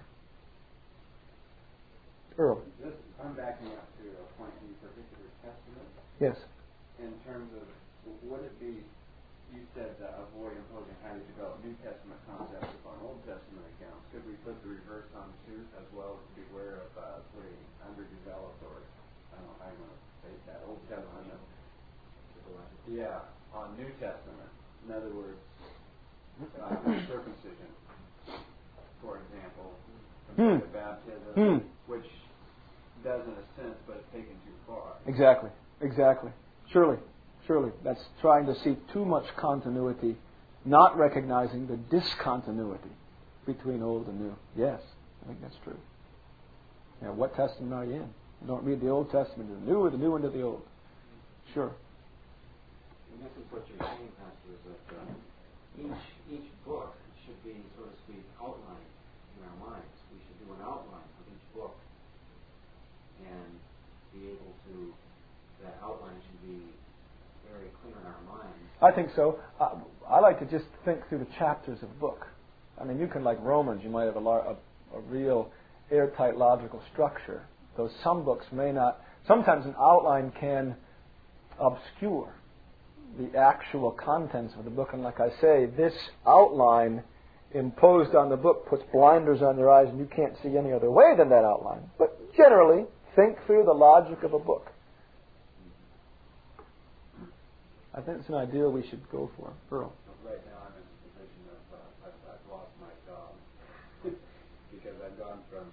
Speaker 1: Earl.
Speaker 2: I'm backing up to a point in the particular testament.
Speaker 1: Yes.
Speaker 2: In terms of, would it be, you said avoid imposing highly developed New Testament concepts upon Old Testament accounts. Could we put the reverse on too, as well as beware of putting underdeveloped, or I don't know how you want to say that, Old Testament? Yeah, on New Testament. In other words, circumcision, for example, compared to baptism, which does in a sense, but it's taken too far.
Speaker 1: Exactly. Surely. That's trying to see too much continuity, not recognizing the discontinuity between old and new. Yes, I think that's true. Now, what testament are you in? You don't read the Old Testament into the New or the New into the Old. Sure.
Speaker 2: And this is what you're saying, Pastor, is that each book should be, so to speak, outlined in our minds. We should do an outline of each book and be able to, that outline should be very clear in our minds.
Speaker 1: I think so. I like to just think through the chapters of a book. I mean, you can, like Romans, you might have a real airtight logical structure. Though some books may not. Sometimes an outline can obscure the actual contents of the book. And like I say, this outline imposed on the book puts blinders on your eyes and you can't see any other way than that outline. But generally, think through the logic of a book. I think it's an ideal we should go for. Earl.
Speaker 2: Right now I'm in the position of I've lost my job because I've gone from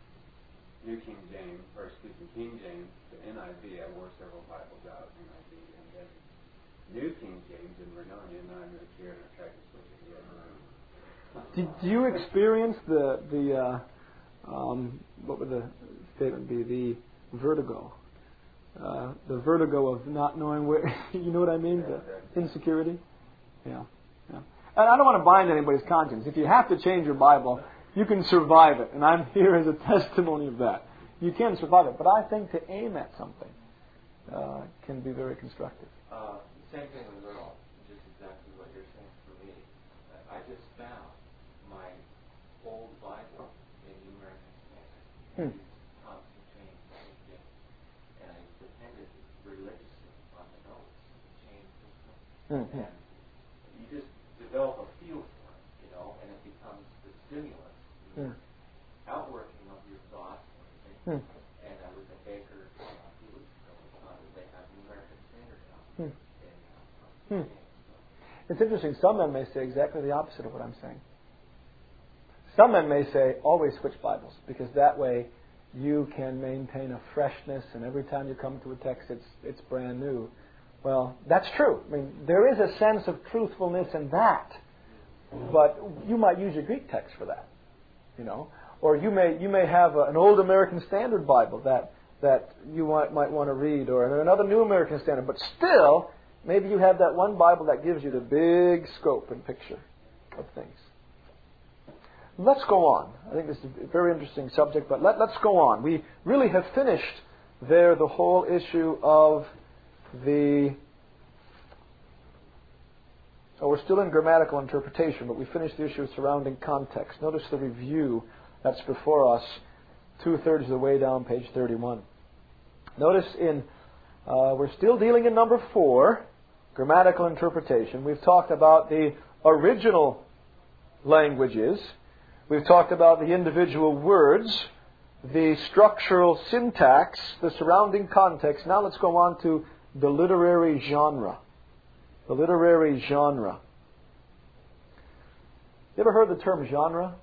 Speaker 2: King James to NIV. I wore several Bibles out in NIV, and then New King James in Vernonia, and now I'm going to here and I tried to switch it again.
Speaker 1: Did you experience the what would the statement be? The vertigo. The vertigo of not knowing where, you know what I mean? The insecurity. Yeah. And I don't want to bind anybody's conscience. If you have to change your Bible, you can survive it. And I'm here as a testimony of that. You can survive it. But I think to aim at something can be very constructive.
Speaker 3: Same thing with Earl. Just exactly what you're saying for me. I just found my old Bible in New American Standard. Constant change. And you just develop a feel for it, and it becomes the stimulus, the outworking of your thoughts. And I was at Baker a few weeks ago. They have the American Standard now.
Speaker 1: It's interesting. Some men may say exactly the opposite of what I'm saying. Some men may say, always switch Bibles, because that way you can maintain a freshness, and every time you come to a text, it's brand new. Well, that's true. I mean, there is a sense of truthfulness in that, but you might use your Greek text for that, or you may have an old American Standard Bible that you might want to read, or another New American Standard, but still, maybe you have that one Bible that gives you the big scope and picture of things. Let's go on. I think this is a very interesting subject, but let's go on. We really have finished there the whole issue of we're still in grammatical interpretation, but we finished the issue surrounding context. Notice the review that's before us, 2/3 of the way down, page 31. Notice we're still dealing in number 4, grammatical interpretation. We've talked about the original languages. We've talked about the individual words, the structural syntax, the surrounding context. Now let's go on to the literary genre. The literary genre. You ever heard the term genre?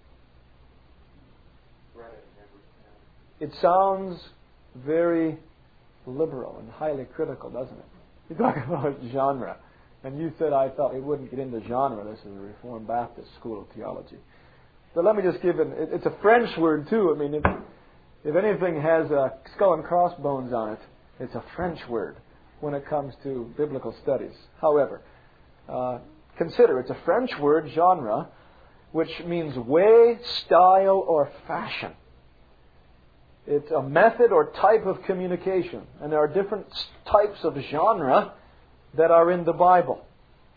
Speaker 1: It sounds very liberal and highly critical, doesn't it? You talk about genre. And you said, I thought we wouldn't get into genre. This is a Reformed Baptist School of Theology. But let me just give it's a French word too. I mean, if anything has a skull and crossbones on it, it's a French word when it comes to biblical studies. However, consider it's a French word, genre, which means way, style, or fashion. It's a method or type of communication. And there are different types of genre that are in the Bible.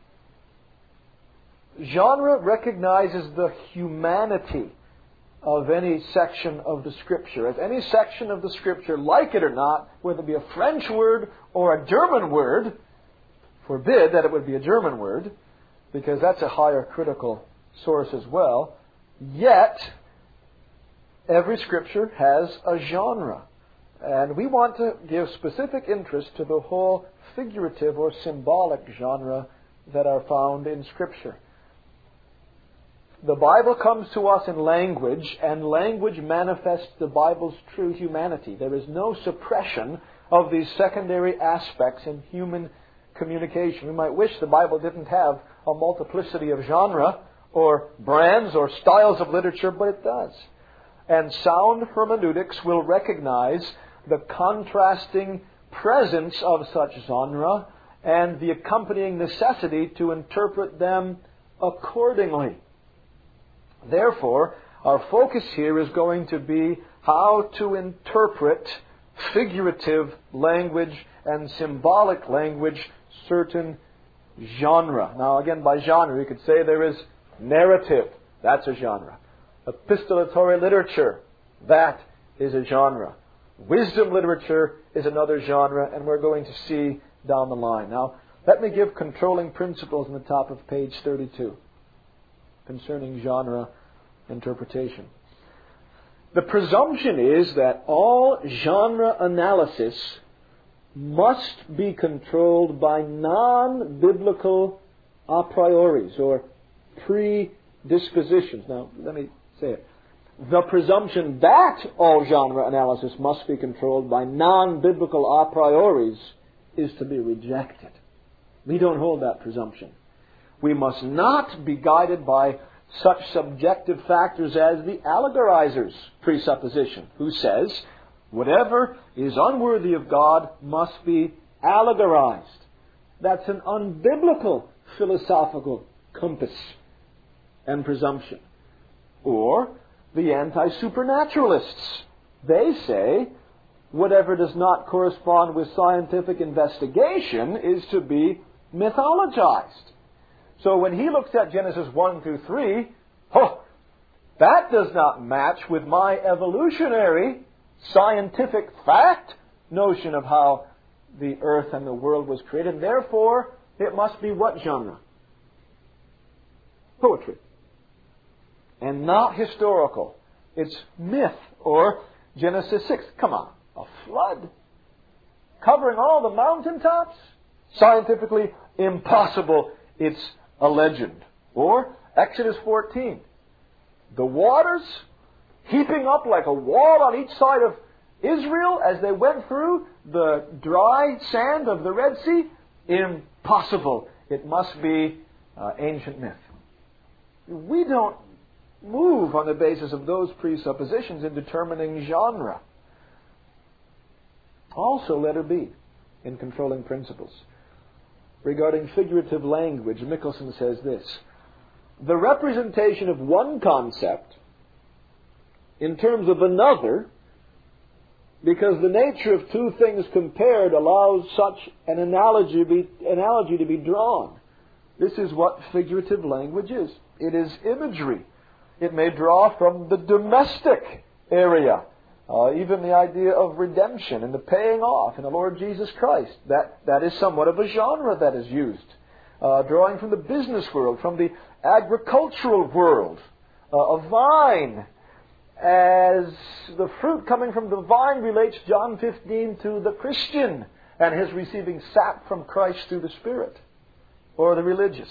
Speaker 1: Genre recognizes the humanity of any section of the Scripture. As any section of the Scripture, like it or not, whether it be a French word or a German word, forbid that it would be a German word, because that's a higher critical source as well, yet every Scripture has a genre. And we want to give specific interest to the whole figurative or symbolic genre that are found in Scripture. The Bible comes to us in language, and language manifests the Bible's true humanity. There is no suppression of these secondary aspects in human communication. We might wish the Bible didn't have a multiplicity of genre or brands or styles of literature, but it does. And sound hermeneutics will recognize the contrasting presence of such genre and the accompanying necessity to interpret them accordingly. Therefore, our focus here is going to be how to interpret figurative language and symbolic language, certain genre. Now, again, by genre, you could say there is narrative. That's a genre. Epistolatory literature. That is a genre. Wisdom literature is another genre, and we're going to see down the line. Now, let me give controlling principles on the top of page 32 concerning genre interpretation. The presumption is that all genre analysis must be controlled by non-biblical a prioris or predispositions. Now, let me say it. The presumption that all genre analysis must be controlled by non-biblical a prioris is to be rejected. We don't hold that presumption. We must not be guided by such subjective factors as the allegorizer's presupposition, who says, whatever is unworthy of God must be allegorized. That's an unbiblical philosophical compass and presumption. Or the anti-supernaturalists. They say whatever does not correspond with scientific investigation is to be mythologized. So when he looks at Genesis 1 through 3, that does not match with my evolutionary scientific fact notion of how the earth and the world was created. And therefore, it must be what genre? Poetry. And not historical. It's myth, or Genesis 6. Come on, a flood? Covering all the mountaintops? Scientifically impossible. It's a legend. Or Exodus 14. The waters heaping up like a wall on each side of Israel as they went through the dry sand of the Red Sea? Impossible. It must be ancient myth. We don't move on the basis of those presuppositions in determining genre. Also, letter B, in controlling principles. Regarding figurative language, Michelson says this: the representation of one concept in terms of another, because the nature of two things compared allows such an analogy to be drawn. This is what figurative language is. It is imagery. It may draw from the domestic area. Even the idea of redemption and the paying off in the Lord Jesus Christ. That is somewhat of a genre that is used. Drawing from the business world, from the agricultural world. A vine, as the fruit coming from the vine relates, John 15, to the Christian and his receiving sap from Christ through the Spirit. Or the religious.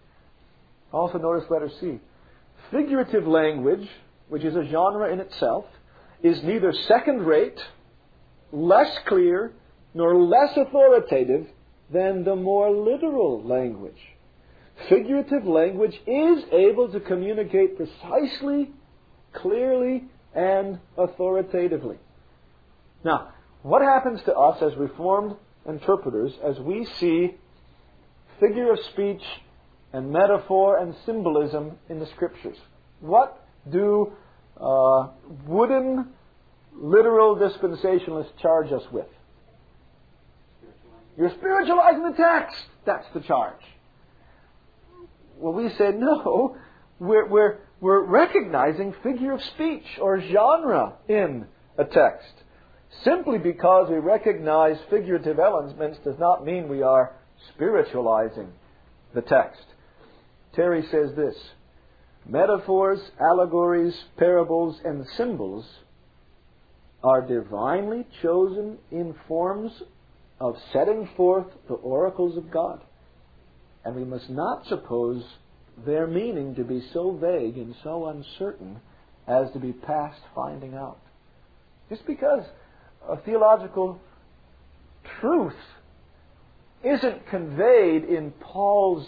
Speaker 1: Also notice letter C. Figurative language, which is a genre in itself, is neither second-rate, less clear, nor less authoritative than the more literal language. Figurative language is able to communicate precisely, clearly, and authoritatively. Now, what happens to us as Reformed interpreters as we see figure of speech and metaphor and symbolism in the Scriptures? What do wooden, literal dispensationalists charge us with? You're spiritualizing the text. That's the charge. Well, we say no. We're recognizing figure of speech or genre in a text. Simply because we recognize figurative elements does not mean we are spiritualizing the text. Terry says this: metaphors, allegories, parables, and symbols are divinely chosen in forms of setting forth the oracles of God. And we must not suppose their meaning to be so vague and so uncertain as to be past finding out. Just because a theological truth isn't conveyed in Paul's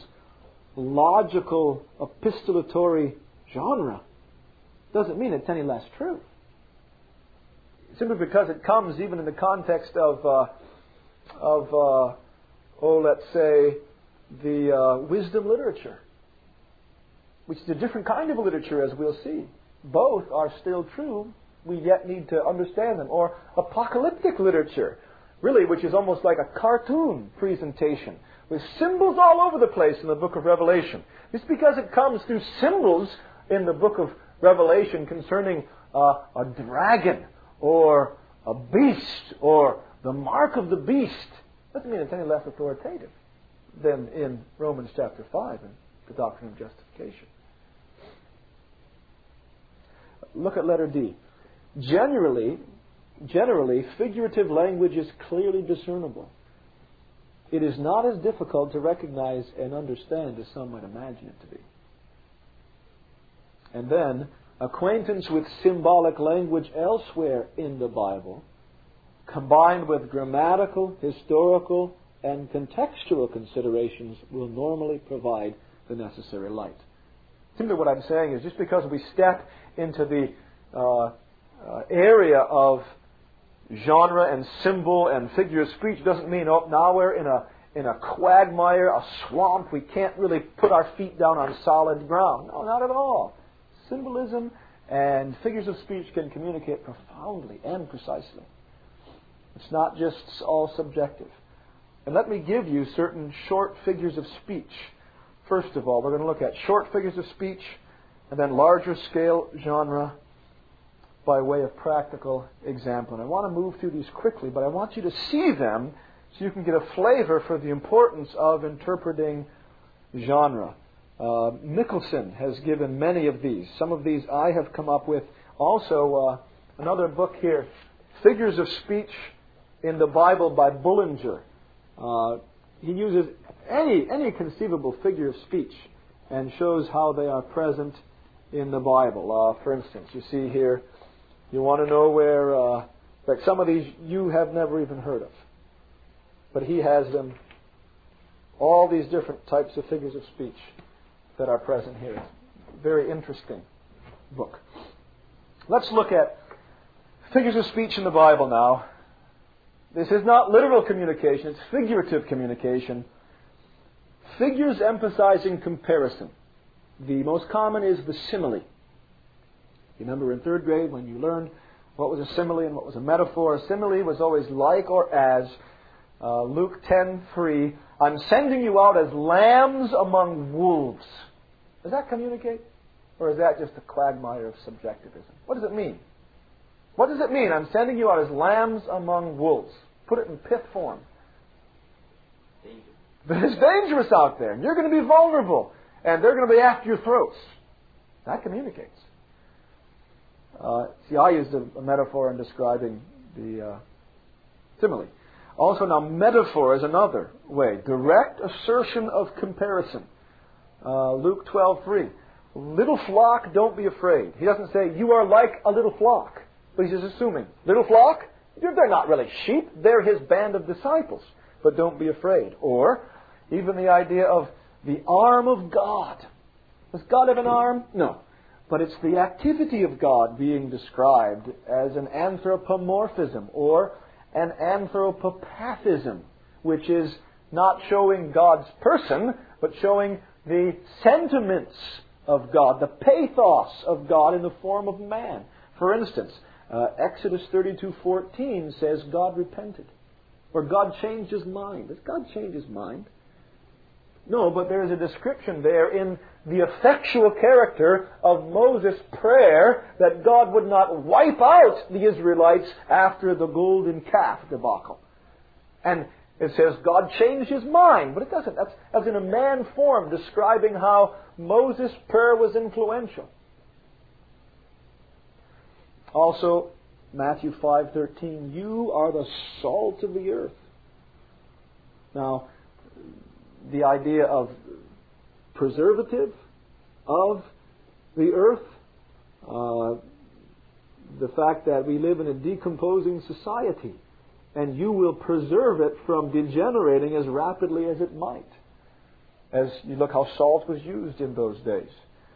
Speaker 1: logical epistolatory genre doesn't mean it's any less true. Simply because it comes even in the context of let's say, the wisdom literature, which is a different kind of literature, as we'll see. Both are still true. We yet need to understand them. Or apocalyptic literature, really, which is almost like a cartoon presentation, with symbols all over the place in the book of Revelation. Just because it comes through symbols in the book of Revelation concerning a dragon, or a beast, or the mark of the beast, doesn't mean it's any less authoritative than in Romans chapter 5 and the doctrine of justification. Look at letter D. Generally, figurative language is clearly discernible. It is not as difficult to recognize and understand as some might imagine it to be. And then, acquaintance with symbolic language elsewhere in the Bible, combined with grammatical, historical, and contextual considerations, will normally provide the necessary light. Simply what I'm saying is, just because we step into the area of genre and symbol and figure of speech doesn't mean, now we're in a quagmire, a swamp. We can't really put our feet down on solid ground. No, not at all. Symbolism and figures of speech can communicate profoundly and precisely. It's not just all subjective. And let me give you certain short figures of speech. First of all, we're going to look at short figures of speech and then larger scale genre by way of practical example. And I want to move through these quickly, but I want you to see them so you can get a flavor for the importance of interpreting genre. Nicholson has given many of these. Some of these I have come up with. Also, another book here, Figures of Speech in the Bible by Bullinger. He uses any conceivable figure of speech and shows how they are present in the Bible. For instance, you see here, you want to know where, like some of these you have never even heard of. But he has them, all these different types of figures of speech that are present here. Very interesting book. Let's look at figures of speech in the Bible now. This is not literal communication, it's figurative communication. Figures emphasizing comparison. The most common is the simile. You remember in third grade when you learned what was a simile and what was a metaphor? A simile was always like or as. Luke 10:3, I'm sending you out as lambs among wolves. Does that communicate? Or is that just a quagmire of subjectivism? What does it mean? What does it mean? I'm sending you out as lambs among wolves. Put it in pith form. It's dangerous out there, and you're going to be vulnerable, and they're going to be after your throats. That communicates. See, I used a metaphor in describing the simile. Also, now, metaphor is another way. Direct assertion of comparison. Luke 12:3. Little flock, don't be afraid. He doesn't say, you are like a little flock. But he's just assuming, little flock? They're not really sheep. They're his band of disciples. But don't be afraid. Or, even the idea of the arm of God. Does God have an arm? No. But it's the activity of God being described as an anthropomorphism or an anthropopathism, which is not showing God's person, but showing the sentiments of God, the pathos of God in the form of man. For instance, Exodus 32:14 says God repented, or God changed his mind. Does God change his mind? No, but there is a description there in the effectual character of Moses' prayer that God would not wipe out the Israelites after the golden calf debacle. And it says God changed his mind, but it doesn't. That's in a man form describing how Moses' prayer was influential. Also, Matthew 5:13, you are the salt of the earth. Now, the idea of preservative of the earth, the fact that we live in a decomposing society, and you will preserve it from degenerating as rapidly as it might. As you look how salt was used in those days.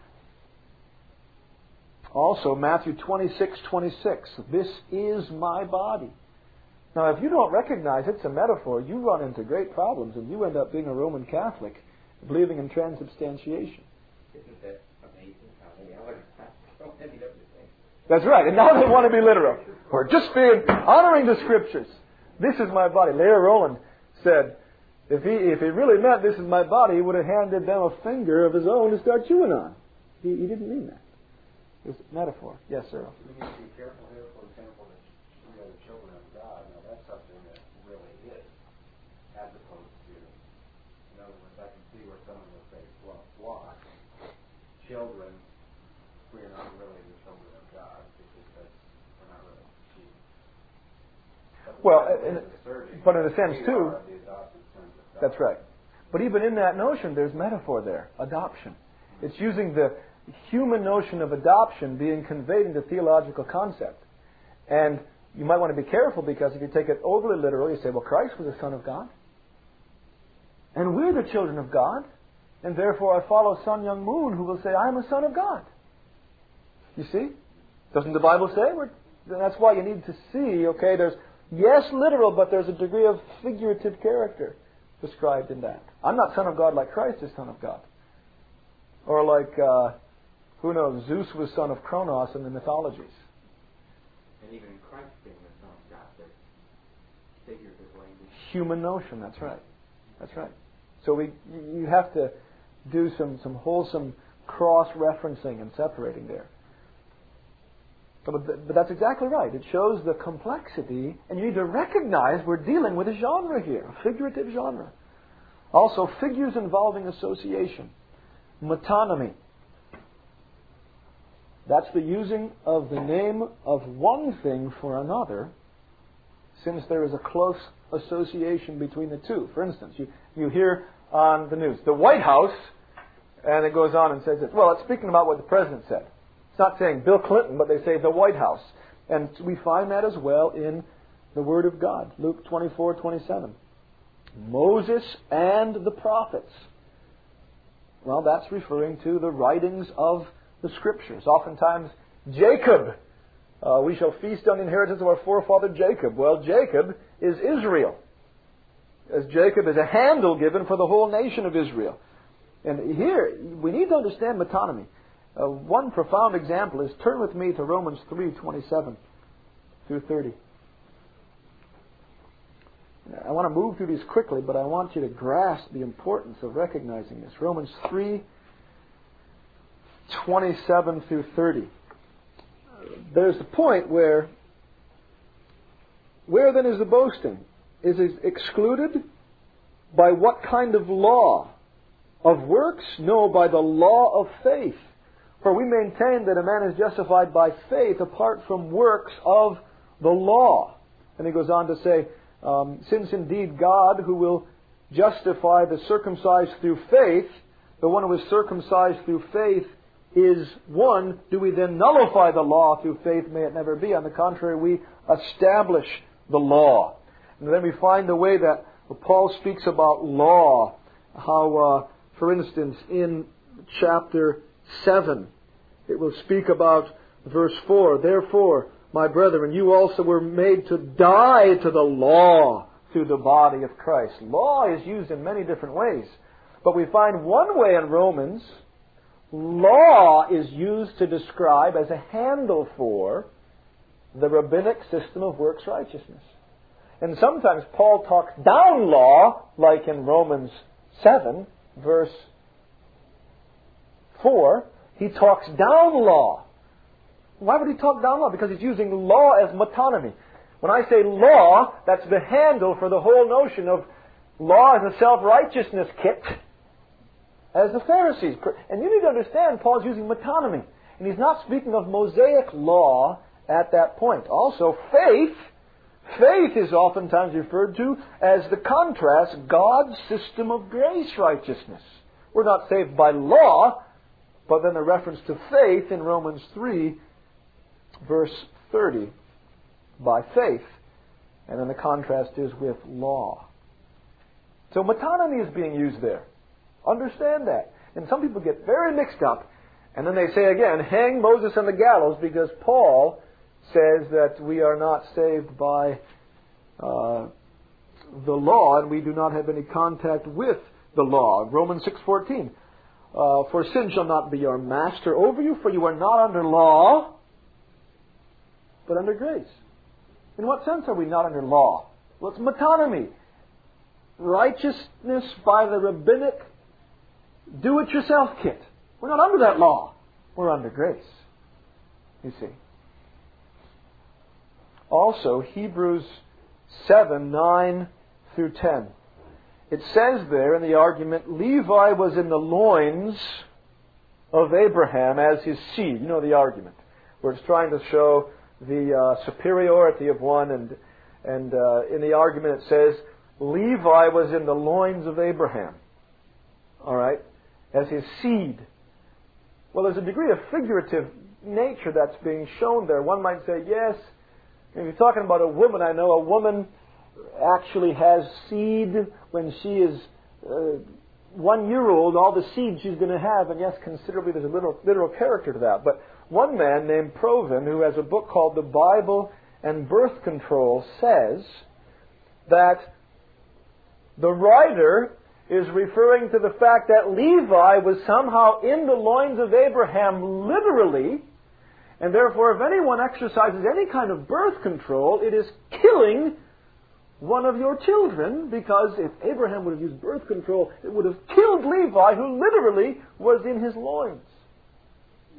Speaker 1: Also, Matthew 26:26, this is my body. Now, if you don't recognize it's a metaphor, you run into great problems, and you end up being a Roman Catholic, believing in transubstantiation.
Speaker 3: Isn't that amazing how they are so many different things?
Speaker 1: That's right, and now they want to be literal. Or just being honoring the Scriptures. This is my body. Leo Rowland said, if he really meant this is my body, he would have handed them a finger of his own to start chewing on. He didn't mean that. It was a metaphor. Yes, sir.
Speaker 2: We need to be careful here, for example, that we are the children of God. Now, that's something that really is, as opposed to, in other words, I can see where someone will say, flock, children, we are not really the children of God, because we're not really sheep.
Speaker 1: Well, but in a sense, too, that's right. But even in that notion, there's metaphor there, adoption. It's using the human notion of adoption being conveyed into theological concept. And you might want to be careful, because if you take it overly literal, you say, well, Christ was the Son of God. And we're the children of God. And therefore I follow Sun Myung Moon, who will say, I'm a son of God. You see? Doesn't the Bible say? That's why you need to see, okay, there's, yes, literal, but there's a degree of figurative character described in that. I'm not Son of God like Christ is Son of God. Or like, who knows, Zeus was son of Kronos in the mythologies.
Speaker 3: And even Christ being the Son of God, there's figurative language.
Speaker 1: Human notion, that's right. That's right. So you have to do some wholesome cross-referencing and separating there. But that's exactly right. It shows the complexity, and you need to recognize we're dealing with a genre here, a figurative genre. Also, figures involving association. Metonymy. That's the using of the name of one thing for another, since there is a close association between the two. For instance, you hear on the news, the White House, and it goes on and says it. Well, it's speaking about what the President said. It's not saying Bill Clinton, but they say the White House. And we find that as well in the Word of God. Luke 24:27. Moses and the prophets. Well, that's referring to the writings of the Scriptures. Oftentimes, Jacob. We shall feast on the inheritance of our forefather Jacob. Well, Jacob is Israel. As Jacob is a handle given for the whole nation of Israel. And here, we need to understand metonymy. One profound example is, turn with me to Romans 3:27 through 30. I want to move through these quickly, but I want you to grasp the importance of recognizing this. Romans 3:27 through 30. There's the point where then is the boasting? Is it excluded? By what kind of law? Of works? No, by the law of faith. For we maintain that a man is justified by faith apart from works of the law. And he goes on to say, since indeed God, who will justify the circumcised through faith, the one who is circumcised through faith is one, do we then nullify the law through faith? May it never be. On the contrary, we establish the law. And then we find the way that Paul speaks about law, how, for instance, in chapter 7, it will speak about verse 4, therefore, my brethren, you also were made to die to the law through the body of Christ. Law is used in many different ways. But we find one way in Romans, law is used to describe as a handle for the rabbinic system of works righteousness. And sometimes Paul talks down law, like in Romans 7, verse 4. He talks down law. Why would he talk down law? Because he's using law as metonymy. When I say law, that's the handle for the whole notion of law as a self-righteousness kit, as the Pharisees. And you need to understand, Paul's using metonymy. And he's not speaking of Mosaic law at that point. Also, faith is oftentimes referred to as the contrast, God's system of grace righteousness. We're not saved by law, but then a reference to faith in Romans 3, verse 30, by faith. And then the contrast is with law. So metonymy is being used there. Understand that. And some people get very mixed up, and then they say again, hang Moses on the gallows, because Paul says that we are not saved by the law, and we do not have any contact with the law. Romans 6:14. For sin shall not be your master over you, for you are not under law, but under grace. In what sense are we not under law? Well, it's metonymy. Righteousness by the rabbinic do-it-yourself kit. We're not under that law. We're under grace. You see. Also, Hebrews 7:9 through 10. It says there in the argument, Levi was in the loins of Abraham as his seed. You know the argument, where it's trying to show the superiority of one, and in the argument it says, Levi was in the loins of Abraham. All right? As his seed. Well, there's a degree of figurative nature that's being shown there. One might say, yes, if you're talking about a woman, I know a woman actually has seed when she is 1 year old, all the seed she's going to have, and yes, considerably there's a literal character to that. But one man named Proven, who has a book called The Bible and Birth Control, says that the writer is referring to the fact that Levi was somehow in the loins of Abraham literally, and therefore if anyone exercises any kind of birth control, it is killing one of your children, because if Abraham would have used birth control, it would have killed Levi, who literally was in his loins.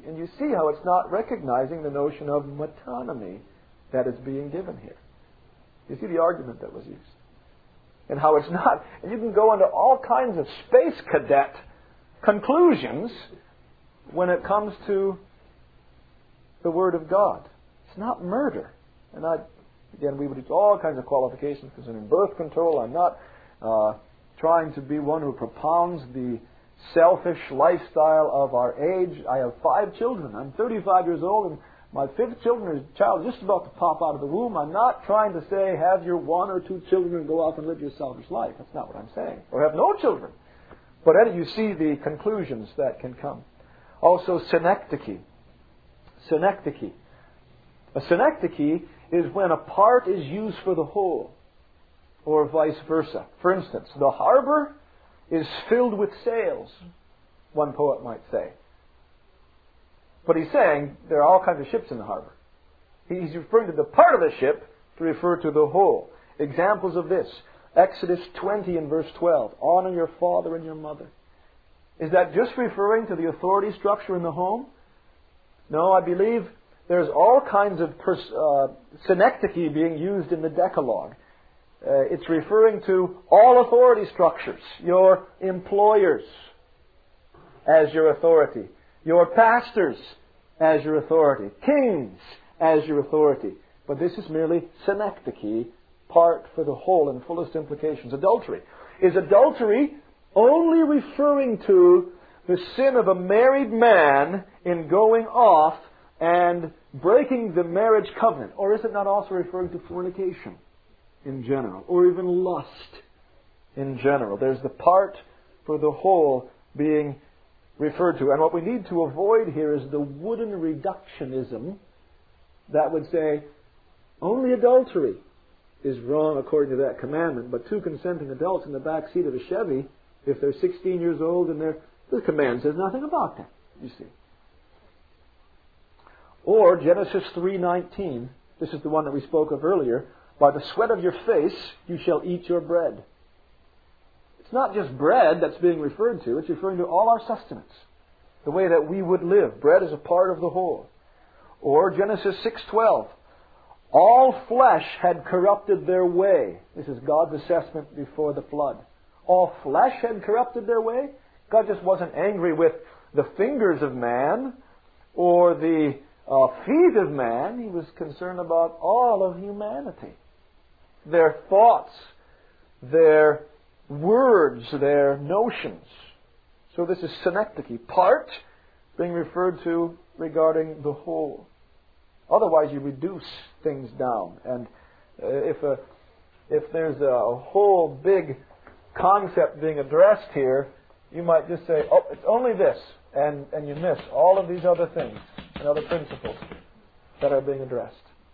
Speaker 1: And you see how it's not recognizing the notion of metonymy that is being given here. You see the argument that was used. And how it's not. And you can go into all kinds of space cadet conclusions when it comes to the Word of God. It's not murder. And again, we would use all kinds of qualifications concerning birth control. I'm not trying to be one who propounds the selfish lifestyle of our age. I have 5 children. I'm 35 years old, and my 5th child is just about to pop out of the womb. I'm not trying to say have your 1 or 2 children and go off and live your selfish life. That's not what I'm saying. Or have no children. But you see the conclusions that can come. Also, synecdoche. Synecdoche. A synecdoche is when a part is used for the whole, or vice versa. For instance, the harbor is filled with sails, one poet might say. But he's saying there are all kinds of ships in the harbor. He's referring to the part of the ship to refer to the whole. Examples of this: Exodus 20 and verse 12. Honor your father and your mother. Is that just referring to the authority structure in the home? No, I believe there's all kinds of synecdoche being used in the Decalogue. It's referring to all authority structures. Your employers as your authority. Your pastors as your authority. Kings as your authority. But this is merely synecdoche, part for the whole in fullest implications. Adultery. Is adultery only referring to the sin of a married man in going off and breaking the marriage covenant? Or is it not also referring to fornication in general? Or even lust in general? There's the part for the whole being referred to. And what we need to avoid here is the wooden reductionism that would say only adultery is wrong according to that commandment, but 2 consenting adults in the back seat of a Chevy, if they're 16 years old and the command says nothing about that, you see. Or Genesis 3:19, this is the one that we spoke of earlier, by the sweat of your face you shall eat your bread. It's not just bread that's being referred to, it's referring to all our sustenance, the way that we would live. Bread is a part of the whole. Or Genesis 6:12, all flesh had corrupted their way. This is God's assessment before the flood. All flesh had corrupted their way. God just wasn't angry with the fingers of man or the feet of man. He was concerned about all of humanity. Their thoughts, their words, their notions. So this is synecdoche, part being referred to regarding the whole. Otherwise you reduce things down. And if there's a whole big concept being addressed here, you might just say, oh, it's only this, and you miss all of these other things and other principles that are being addressed.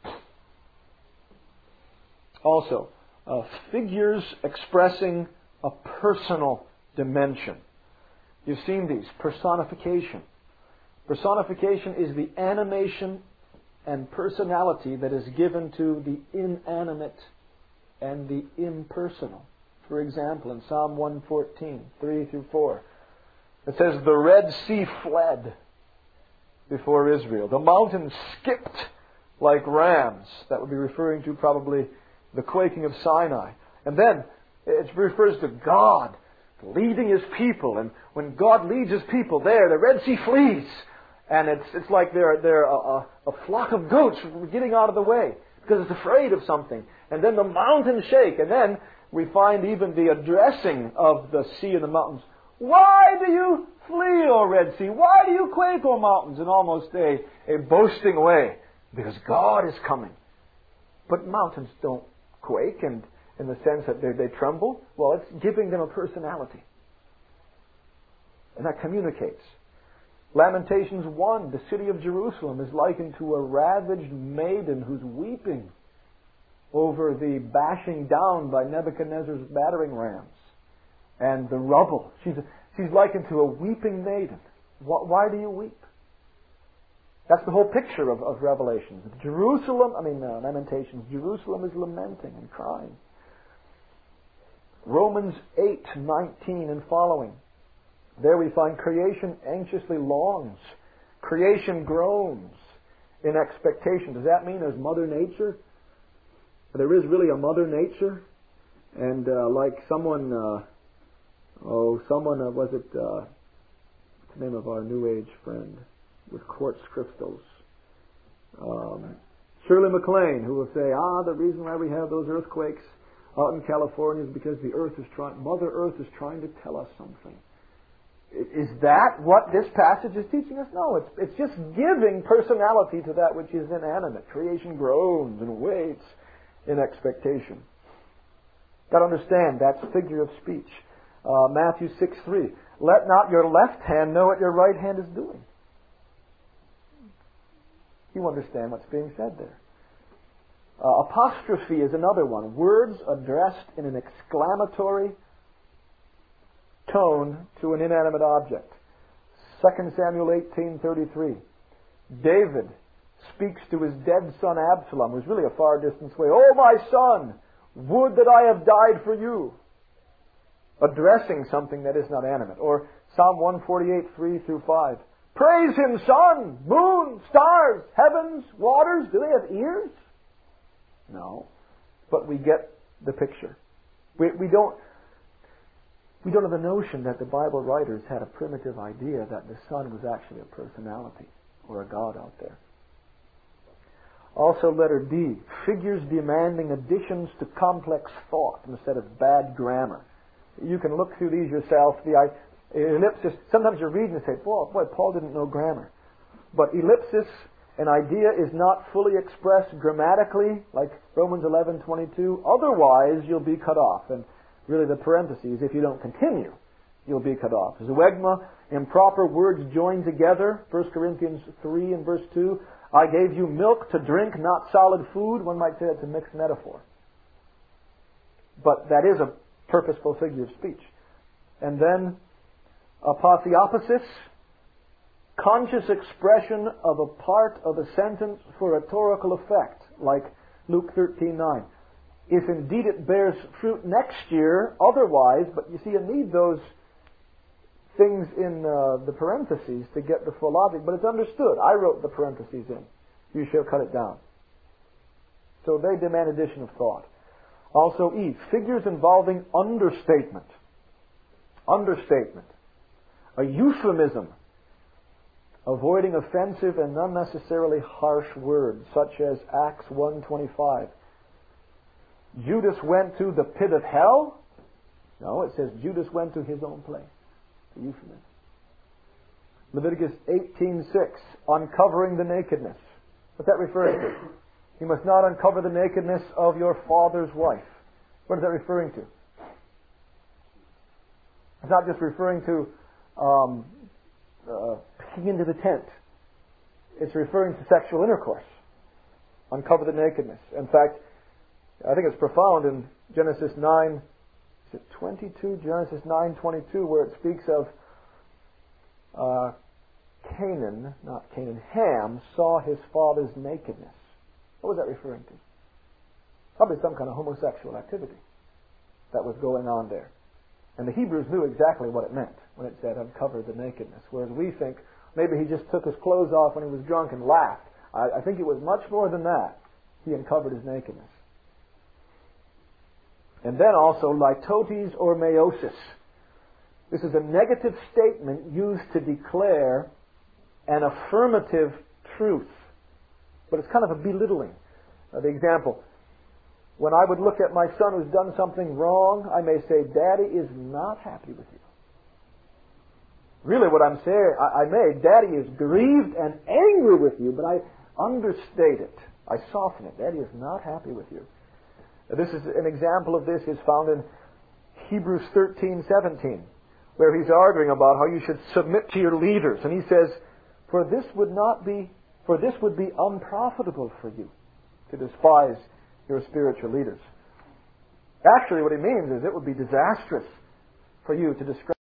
Speaker 1: Also, figures expressing a personal dimension. You've seen these. Personification. Personification is the animation and personality that is given to the inanimate and the impersonal. For example, in Psalm 114, 3 through 4, it says, the Red Sea fled before Israel. The mountains skipped like rams. That would be referring to probably the quaking of Sinai. And then it refers to God leading His people. And when God leads His people there, the Red Sea flees. And it's like they're a flock of goats getting out of the way because it's afraid of something. And then the mountains shake. And then we find even the addressing of the sea and the mountains. Why do you flee, O Red Sea? Why do you quake, O mountains? In almost a boasting way. Because God is coming. But mountains don't quake, and in the sense that they tremble. Well, it's giving them a personality. And that communicates. Lamentations 1, the city of Jerusalem is likened to a ravaged maiden who's weeping over the bashing down by Nebuchadnezzar's battering rams and the rubble. She's likened to a weeping maiden. Why do you weep? That's the whole picture of Revelation. Lamentations. Jerusalem is lamenting and crying. Romans 8:19 and following. There we find creation anxiously longs Creation groans in expectation. Does that mean there's Mother Nature? There is really a Mother Nature? And like someone, what's the name of our New Age friend with quartz crystals? Shirley MacLaine, who will say, the reason why we have those earthquakes out in California is because Mother Earth is trying to tell us something. Is that what this passage is teaching us? No, it's just giving personality to that which is inanimate. Creation groans and waits in expectation. Got to understand, that's figure of speech. Matthew 6:3. Let not your left hand know what your right hand is doing. You understand what's being said there. Apostrophe is another one. Words addressed in an exclamatory tone to an inanimate object. 2 Samuel 18:33. David speaks to his dead son Absalom, who's really a far distance away. Oh, my son, would that I have died for you. Addressing something that is not animate. Or Psalm 148:3-5. Praise him, sun, moon, stars, heavens, waters. Do they have ears? No. But we get the picture. We don't have the notion that the Bible writers had a primitive idea that the sun was actually a personality or a God out there. Also, letter D, figures demanding additions to complex thought instead of bad grammar. You can look through these yourself. The ellipsis, sometimes you read and say, boy, Paul didn't know grammar. But ellipsis, an idea is not fully expressed grammatically, like Romans 11:22. Otherwise, you'll be cut off. And really the parentheses, if you don't continue, you'll be cut off. Zoegma, improper words joined together. 1 Corinthians 3 and verse 2. I gave you milk to drink, not solid food. One might say it's a mixed metaphor. But that is a purposeful figure of speech. And then apotheoposis, conscious expression of a part of a sentence for rhetorical effect, like Luke 13:9. If indeed it bears fruit next year, otherwise, but you see, you need those things in the parentheses to get the full logic, but it's understood. I wrote the parentheses in. You shall cut it down. So they demand addition of thought. Also E, figures involving understatement. Understatement. A euphemism, avoiding offensive and unnecessarily harsh words, such as Acts 1:25. Judas went to the pit of hell? No, it says Judas went to his own place. The euphemism. Leviticus 18:6, uncovering the nakedness. What's that referring to? You must not uncover the nakedness of your father's wife. What is that referring to? It's not just referring to peeking into the tent. It's referring to sexual intercourse. Uncover the nakedness. In fact, I think it's profound in Genesis 9, is it 22? Genesis 9:22, where it speaks of Ham saw his father's nakedness. What was that referring to? Probably some kind of homosexual activity that was going on there. And the Hebrews knew exactly what it meant when it said uncover the nakedness. Whereas we think maybe he just took his clothes off when he was drunk and laughed. I think it was much more than that. He uncovered his nakedness. And then also litotes or meiosis. This is a negative statement used to declare an affirmative truth. But it's kind of a belittling. The example, when I would look at my son who's done something wrong, I may say, Daddy is not happy with you. Really what I'm saying, Daddy is grieved and angry with you, but I understate it. I soften it. Daddy is not happy with you. This is an example of this is found in Hebrews 13:17, where he's arguing about how you should submit to your leaders. And he says, For this would be unprofitable for you to despise your spiritual leaders. Actually, what he means is it would be disastrous for you to describe